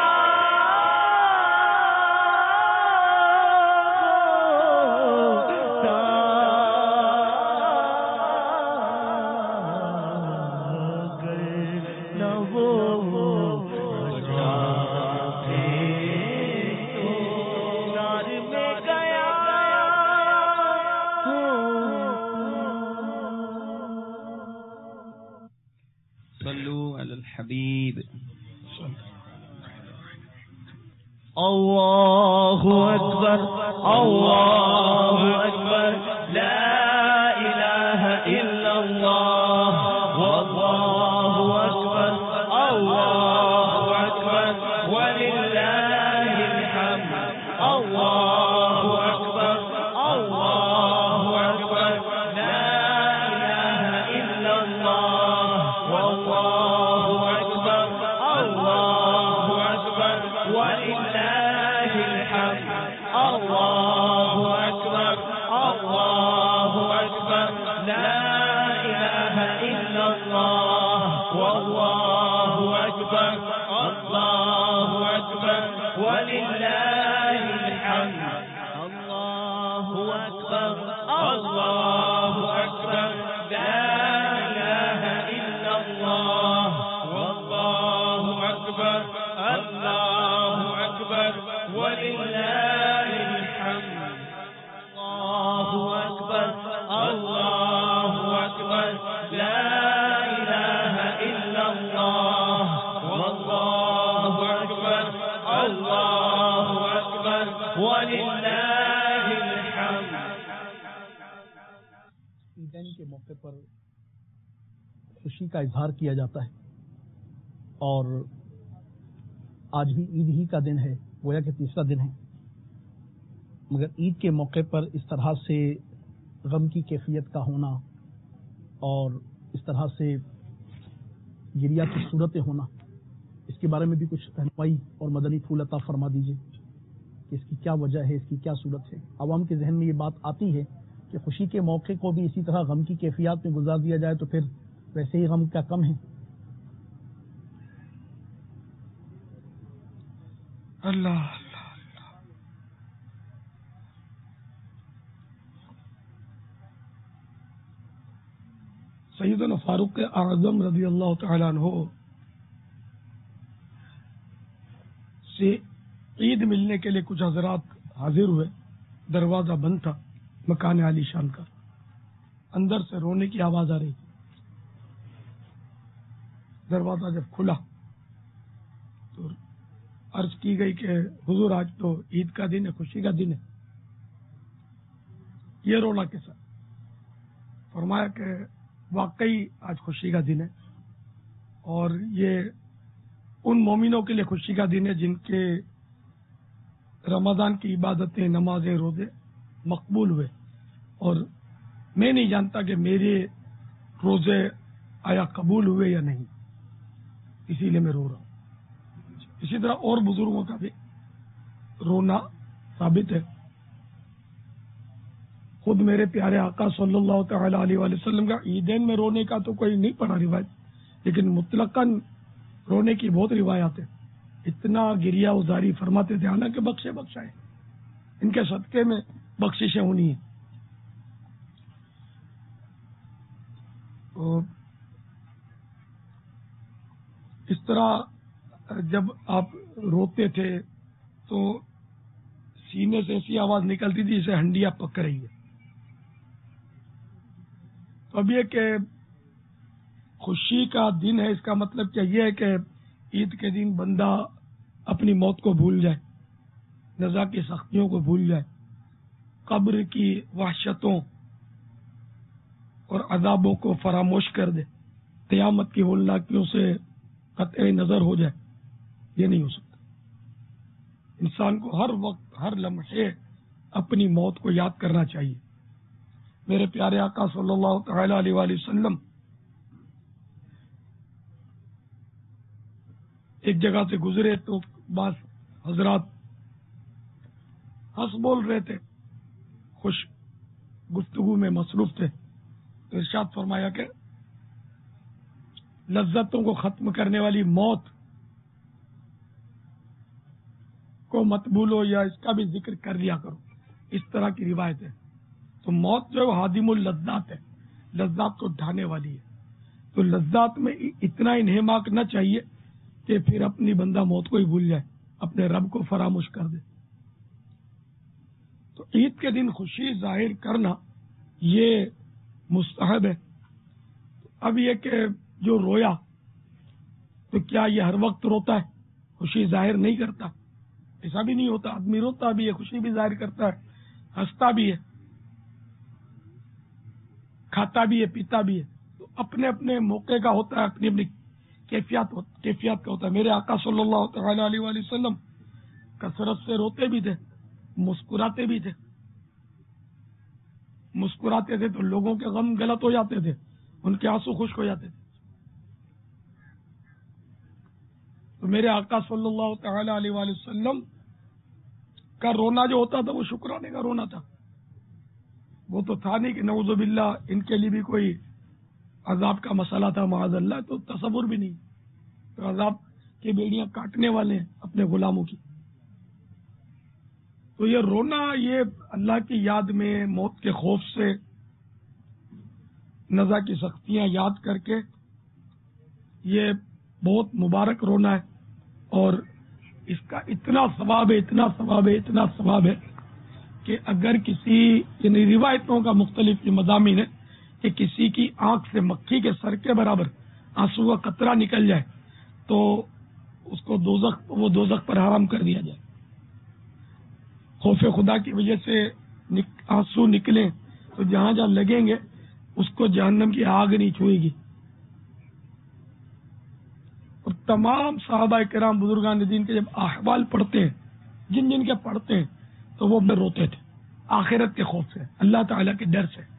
کرنا وہ بچاتے تو نار میں گیا صلوا علی الحبیب. اللہ اکبر اللہ اکبر لا الہ الا اللہ واللہ اکبر اللہ اکبر وللہ الحمد اللہ اکبر اللہ اکبر لا الہ الا اللہ واللہ اکبر اللہ اکبر وللہ الحمد اللہ اکبر اللہ اکبر لا الہ الا اللہ واللہ اکبر اللہ اکبر وللہ الحمد اللہ اکبر اللہ اکبر لا الہ الا اللہ واللہ اکبر اللہ اکبر وللہ الحمد اللہ اکبر اللہ اکبر لا الہ الا اللہ واللہ اکبر اللہ اکبر وللہ الحمد. عیدین کے موقع پر خوشی کا اظہار کیا جاتا ہے اور آج بھی عید ہی کا دن ہے، گویا کہ تیسرا دن ہے، مگر عید کے موقع پر اس طرح سے غم کی کیفیت کا ہونا اور اس طرح سے گریہ کی صورتیں ہونا، اس کے بارے میں بھی کچھ رہنمائی اور مدنی پھول عطا فرما دیجیے کہ اس کی کیا وجہ ہے، اس کی کیا صورت ہے. عوام کے ذہن میں یہ بات آتی ہے کہ خوشی کے موقع کو بھی اسی طرح غم کی کیفیات میں گزار دیا جائے تو پھر ویسے ہی غم کیا کم ہے. اللہ سیدنا فاروق اعظم رضی اللہ تعالیٰ عنہ سے عید ملنے کے لیے کچھ حضرات حاضر ہوئے. دروازہ بند تھا مکان عالی شان کا، اندر سے رونے کی آواز آ رہی. دروازہ جب کھلا تو عرض کی گئی کہ حضور آج تو عید کا دن ہے، خوشی کا دن ہے، یہ رونا کیسا؟ فرمایا کہ واقعی آج خوشی کا دن ہے اور یہ ان مومنوں کے لیے خوشی کا دن ہے جن کے رمضان کی عبادتیں، نمازیں، روزے مقبول ہوئے، اور میں نہیں جانتا کہ میرے روزے آیا قبول ہوئے یا نہیں، اسی لیے میں رو رہا ہوں. اسی طرح اور بزرگوں کا بھی رونا ثابت ہے. خود میرے پیارے آقا صلی اللہ تعالی علیہ وآلہ وسلم کا عیدین میں رونے کا تو کوئی نہیں پڑا روایت، لیکن مطلقاً رونے کی بہت روایات ہیں. اتنا گریہ ازاری فرماتے تھے، حالانکہ بخشے بخشائے، ان کے صدقے میں بخششیں ہونی ہیں. تو اس طرح جب آپ روتے تھے تو سینے سے ایسی آواز نکلتی تھی جسے ہنڈیا پک رہی ہے. تو اب یہ کہ خوشی کا دن ہے، اس کا مطلب کیا یہ ہے کہ عید کے دن بندہ اپنی موت کو بھول جائے، نزا کی سختیوں کو بھول جائے، قبر کی وحشتوں اور عذابوں کو فراموش کر دے، قیامت کی ہولناکیوں سے قطع نظر ہو جائے. یہ نہیں ہو سکتا. انسان کو ہر وقت ہر لمحے اپنی موت کو یاد کرنا چاہیے. میرے پیارے آقا صلی اللہ تعالی علیہ وآلہ وسلم ایک جگہ سے گزرے تو بعض حضرات ہنس بول رہے تھے، خوش گفتگو میں مصروف تھے. تو ارشاد فرمایا کہ لذتوں کو ختم کرنے والی موت کو مت بھولو، یا اس کا بھی ذکر کر لیا کرو. اس طرح کی روایت ہے. تو موت جو ہے ہادم اللذات ہے، لذات کو ڈھانے والی ہے. تو لذات میں اتنا انہماک نہ چاہیے کہ پھر اپنی بندہ موت کو ہی بھول جائے، اپنے رب کو فراموش کر دے. تو عید کے دن خوشی ظاہر کرنا یہ مستحب ہے. اب یہ کہ جو رویا تو کیا یہ ہر وقت روتا ہے، خوشی ظاہر نہیں کرتا؟ ایسا بھی نہیں ہوتا. آدمی روتا بھی ہے، خوشی بھی ظاہر کرتا ہے، ہنستا بھی ہے، کھاتا بھی ہے، پیتا بھی ہے. تو اپنے اپنے موقع کا ہوتا ہے، اپنی اپنی کیفیت کا ہوتا ہے. میرے آقا صلی اللہ تعالی علیہ وآلہ وسلم کثرت سے روتے بھی تھے، مسکراتے بھی تھے. مسکراتے تھے تو لوگوں کے غم غلط ہو جاتے تھے، ان کے آنسو خشک ہو جاتے تھے. تو میرے آقا صلی اللہ تعالی علیہ وآلہ وسلم کا رونا جو ہوتا تھا وہ شکرانے کا رونا تھا. وہ تو تھا نہیں کہ نعوذ باللہ ان کے لیے بھی کوئی عذاب کا مسئلہ تھا، معاذ اللہ. تو تصور بھی نہیں. تو عذاب کی بیڑیاں کاٹنے والے ہیں اپنے غلاموں کی. تو یہ رونا یہ اللہ کی یاد میں، موت کے خوف سے، نزا کی سختیاں یاد کر کے، یہ بہت مبارک رونا ہے. اور اس کا اتنا ثواب ہے کہ اگر کسی، یعنی روایتوں کا مختلف مضامین ہے کہ کسی کی آنکھ سے مکھی کے سر کے برابر آنسو کا قطرہ نکل جائے تو اس کو دوزخ پر حرام کر دیا جائے. خوف خدا کی وجہ سے آنسو نکلیں تو جہاں جہاں لگیں گے اس کو جہنم کی آگ نہیں چھوئے گی. اور تمام صحابہ کرام بزرگان دین کے جب احوال پڑھتے ہیں، جن کے پڑھتے ہیں، تو وہ روتے تھے آخرت کے خوف سے، اللہ تعالیٰ کے ڈر سے.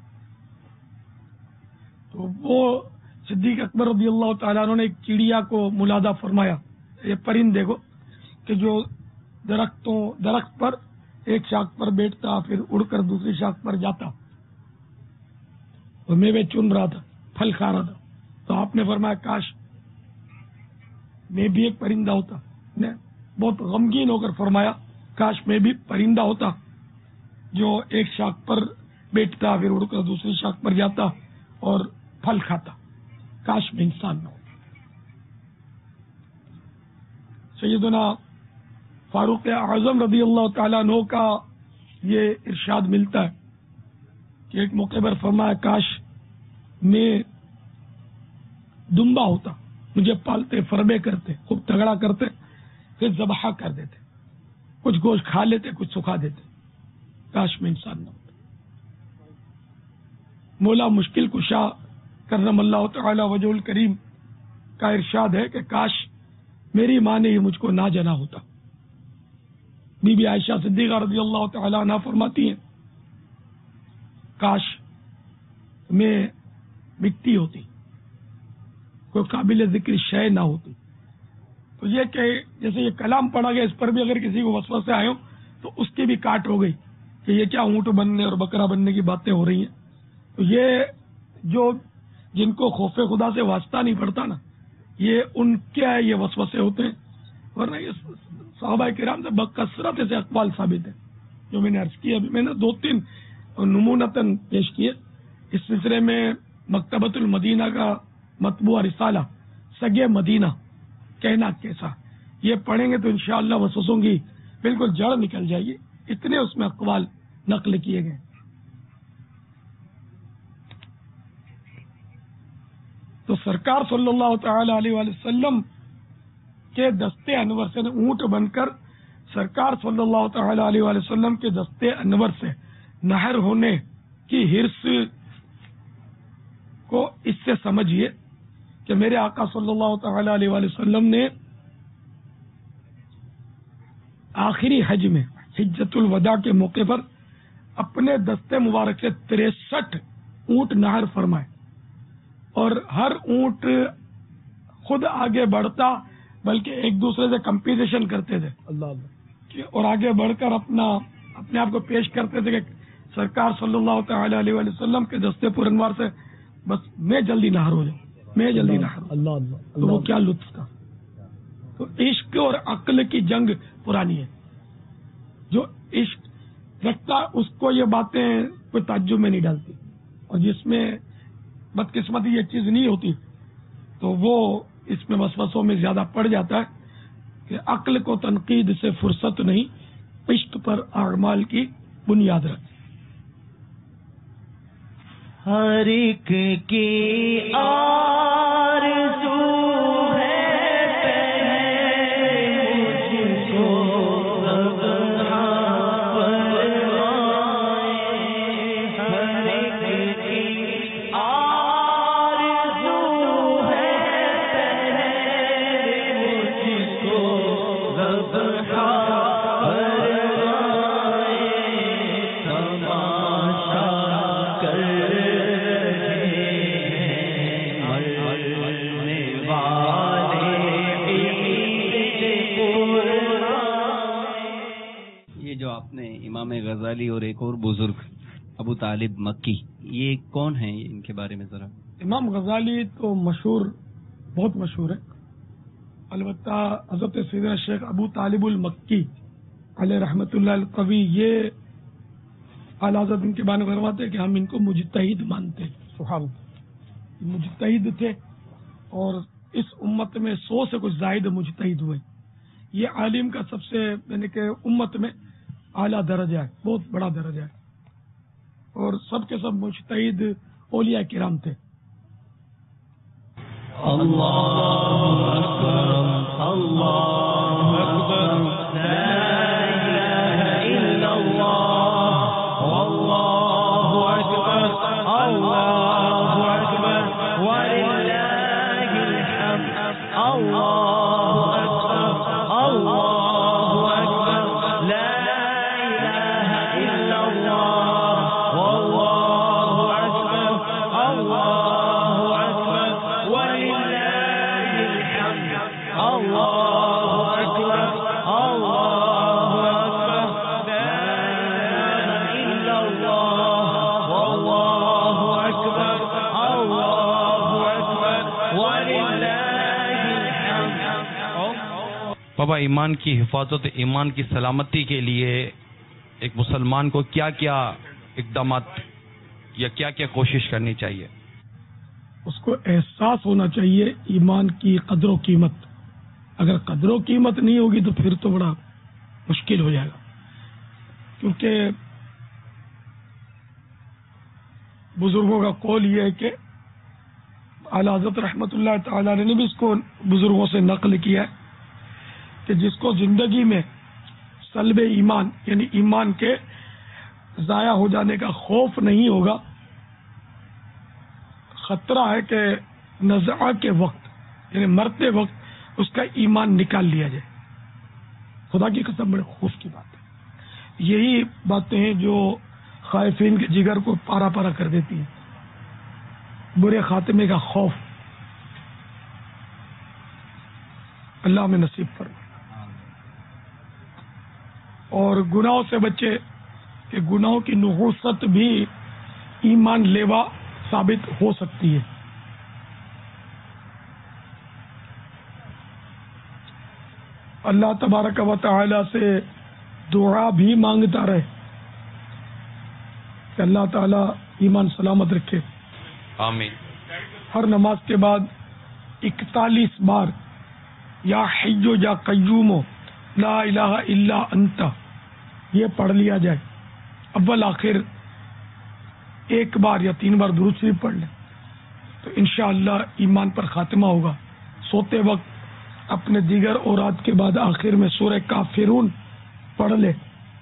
تو وہ صدیق اکبر رضی اللہ تعالیٰ عنہ نے ایک چڑیا کو ملاحظہ فرمایا، یہ پرندے کو، کہ جو درخت پر ایک شاخ پر بیٹھتا، پھر اڑ کر دوسری شاخ پر جاتا، اور میوے چن رہا تھا، پھل کھا رہا تھا. تو آپ نے فرمایا کاش میں بھی ایک پرندہ ہوتا. نے بہت غمگین ہو کر فرمایا کاش میں بھی پرندہ ہوتا جو ایک شاخ پر بیٹھتا، پھر اڑ کر دوسری شاخ پر جاتا اور پھل کھاتا. کاش میں انسان نہ ہوتا. سیدنا فاروق اعظم رضی اللہ تعالیٰ عنہ کا یہ ارشاد ملتا ہے کہ ایک موقع پر فرمایا کاش میں دمبا ہوتا، مجھے پالتے، فربے کرتے، خوب تگڑا کرتے، پھر ذبح کر دیتے، کچھ گوشت کھا لیتے، کچھ سکھا دیتے. کاش میں انسان نہ ہوتا. مولا مشکل کشا کرم اللہ تعالی وجہ الکریم کا ارشاد ہے کہ کاش میری ماں نے یہ مجھ کو نہ جنا ہوتا. بی بی عائشہ صدیقہ رضی اللہ تعالی عنہ فرماتی ہیں کاش میں مٹی ہوتی، کوئی قابل ذکر شے نہ ہوتی. تو یہ کہ جیسے یہ کلام پڑھا گیا، اس پر بھی اگر کسی کو وسوسے آئے ہوں تو اس کی بھی کاٹ ہو گئی کہ یہ کیا اونٹ بننے اور بکرا بننے کی باتیں ہو رہی ہیں. تو یہ جو جن کو خوف خدا سے واسطہ نہیں پڑتا نا، یہ ان کیا ہے یہ وسوسے ہوتے ہیں. ورنہ یہ صحابہ کرام سے بکثرت ایسے اقوال ثابت ہیں جو میں نے عرض کیا. ابھی میں نے 2-3 نمونتاً پیش کیے. اس سلسلے میں مکتبۃ المدینہ کا مطبوعہ رسالہ سگے مدینہ کہنا کیسا، یہ پڑھیں گے تو انشاءاللہ وسوسوں کی بالکل جڑ نکل جائے گی، اتنے اس میں اقوال نقل کیے گئے۔ تو سرکار صلی اللہ تعالی علیہ وآلہ وسلم کے دستے انور سے اونٹ بن کر سرکار صلی اللہ تعالی علیہ وآلہ وسلم کے دستے انور سے نہر ہونے کی حرص کو اس سے سمجھیے کہ میرے آقا صلی اللہ تعالی علیہ وآلہ وسلم نے آخری حج میں حجۃ الوداع کے موقع پر اپنے دستے مبارک سے 63 اونٹ نہر فرمائے، اور ہر اونٹ خود آگے بڑھتا بلکہ ایک دوسرے سے کمپیٹیشن کرتے تھے اور آگے بڑھ کر اپنے آپ کو پیش کرتے تھے کہ سرکار صلی اللہ تعالی علیہ وآلہ وسلم کے دستے پر انوار سے بس میں جلدی نہر ہو جاؤں، میں جلدی نہر تو وہ کیا لطف تھا۔ تو عشق اور عقل کی جنگ پرانی ہے، جو عشق رکھتا اس کو یہ باتیں کوئی تعجب میں نہیں ڈالتی، اور جس میں بدقسمتی یہ چیز نہیں ہوتی تو وہ اس میں وسوسوں میں زیادہ پڑ جاتا ہے کہ عقل کو تنقید سے فرصت نہیں، عشق پر اعمال کی بنیاد رکھ۔ ہر ایک کی آرزو امام غزالی اور ایک اور بزرگ ابو طالب مکی، یہ کون ہیں؟ ان کے بارے میں ذرا۔ امام غزالی تو مشہور، بہت مشہور ہے، البتہ حضرت سیدنا شیخ ابو طالب المکی علیہ رحمۃ اللہ القوی یہ اعلیٰ حضرت ان کے بارے میں فرماتے ہیں کہ ہم ان کو مجتہد مانتے ہیں۔ سبحان اللہ، مجتہد تھے اور اس امت میں 100 سے کچھ زائد مجتہد ہوئے۔ یہ عالم کا سب سے یعنی کہ امت میں اعلیٰ درجہ ہے، بہت بڑا درجہ ہے، اور سب کے سب مجتہد اولیاء کرام تھے۔ اللہ اکبر، اللہ اکبر، لا الہ الا اللہ، واللہ اکبر، اللہ اکبر، وللہ الحمد، اللہ اکبر، اللہ اکبر، لا بابا، ایمان کی حفاظت، ایمان کی سلامتی کے لیے ایک مسلمان کو کیا کیا اقدامات یا کیا کیا کوشش کرنی چاہیے؟ اس کو احساس ہونا چاہیے ایمان کی قدر و قیمت۔ اگر قدر و قیمت نہیں ہوگی تو پھر تو بڑا مشکل ہو جائے گا، کیونکہ بزرگوں کا قول یہ ہے کہ اعلیٰ حضرت رحمۃ اللہ تعالی نے بھی اس کو بزرگوں سے نقل کیا ہے کہ جس کو زندگی میں سلب ایمان یعنی ایمان کے ضائع ہو جانے کا خوف نہیں ہوگا، خطرہ ہے کہ نزعہ کے وقت یعنی مرتے وقت اس کا ایمان نکال لیا جائے۔ خدا کی قسم بڑے خوف کی بات ہے۔ یہی باتیں ہیں جو خائفین کے جگر کو پارا پارا کر دیتی ہیں، برے خاتمے کا خوف۔ اللہ میں نصیب فرمائے۔ اور گناہوں سے بچے کہ گناہوں کی نحوست بھی ایمان لیوا ثابت ہو سکتی ہے۔ اللہ تبارک و تعالی سے دعا بھی مانگتا رہے کہ اللہ تعالی ایمان سلامت رکھے، آمین. ہر نماز کے بعد 41 بار یا حیو یا قیوم لا الہ الا انت یہ پڑھ لیا جائے. اول آخر ایک بار یا 3 بار درود شریف پڑھ لیں تو انشاءاللہ ایمان پر خاتمہ ہوگا. سوتے وقت اپنے دیگر اوراد کے بعد آخر میں سورہ کافرون پڑھ لے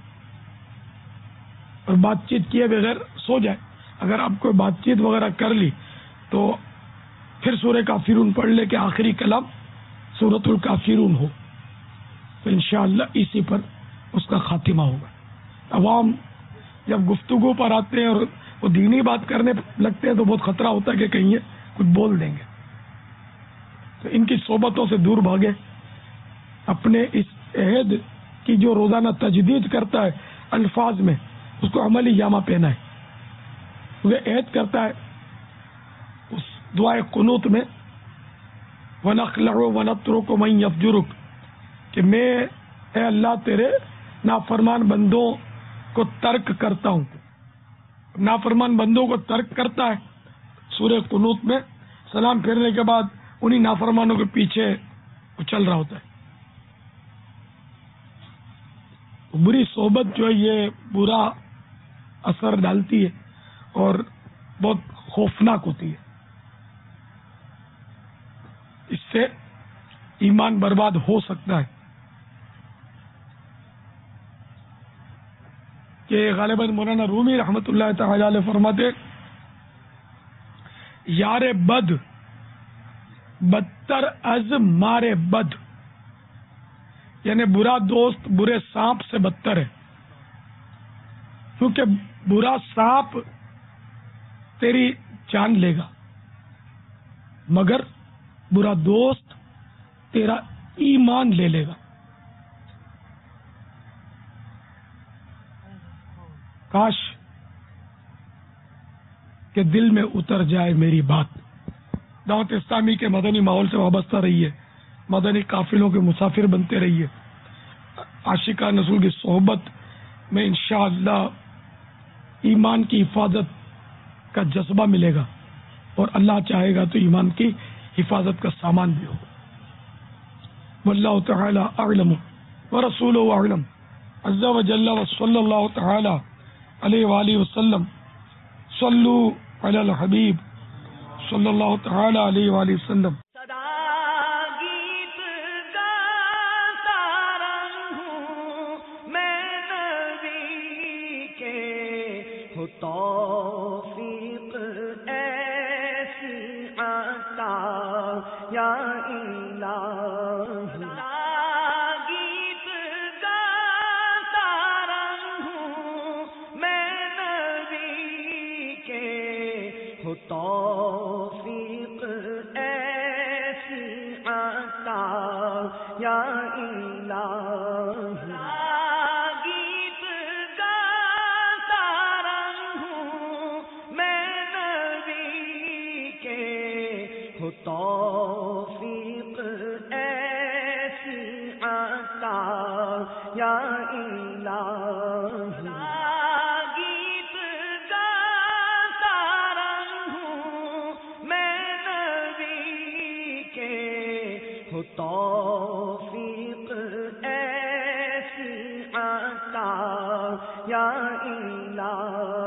اور بات چیت کیے بغیر سو جائے. اگر آپ کو بات چیت وغیرہ کر لی تو پھر سورہ کافرون پڑھ لے کہ آخری کلام سورۃ الکافرون ہو تو انشاءاللہ اسی پر اس کا خاتمہ ہوگا. عوام جب گفتگو پر آتے ہیں اور وہ دینی بات کرنے لگتے ہیں تو بہت خطرہ ہوتا ہے کہ کہیں یہ کچھ بول دیں گے. تو ان کی صحبتوں سے دور بھاگے. اپنے اس عہد کی جو روزانہ تجدید کرتا ہے الفاظ میں اس کو عملی جامہ پہنا ہے. وہ عہد کرتا ہے اس دعائے قنوت میں وَنَخْلَعُ وَنَتْرُكُ مَنْ يَفْجُرُكَ کہ میں اے اللہ تیرے نافرمان بندوں کو ترک کرتا ہوں. نافرمان بندوں کو ترک کرتا ہے. سورہ قنوت میں سلام پھیرنے کے بعد انہی نافرمانوں کے پیچھے وہ چل رہا ہوتا ہے. بری صحبت جو ہے یہ برا اثر ڈالتی ہے اور بہت خوفناک ہوتی ہے. اس سے ایمان برباد ہو سکتا ہے. کہ غالباً مولانا رومی رحمۃ اللہ تعالی علیہ فرماتے یار بد بدتر از مار بد یعنی برا دوست برے سانپ سے بدتر ہے. کیونکہ برا سانپ تیری جان لے گا مگر برا دوست تیرا ایمان لے لے گا. کاش کہ دل میں اتر جائے میری بات. دعوت اسلامی کے مدنی ماحول سے وابستہ رہیے, مدنی قافلوں کے مسافر بنتے رہیے. عاشقان رسول کی صحبت میں انشاءاللہ ایمان کی حفاظت کا جذبہ ملے گا اور اللہ چاہے گا تو ایمان کی حفاظت کا سامان بھی ہوگا. واللہ تعالی اعلم ورسولہ اعلم عز وجل وصلی اللہ تعالی علیہ وآلہ وسلم. صلو علی الحبیب صلی اللہ تعالی علیہ وآلہ وسلم. توفیق ایسی عطا یا الہی گیت گاتا رہوں میں نبی کے ہو توفیق ایسی عطا یا الہی توفیق ایسی عطا یا الہی گیت گاتا رہوں میں نبی کے ہو توفیق ایسی عطا یا الہی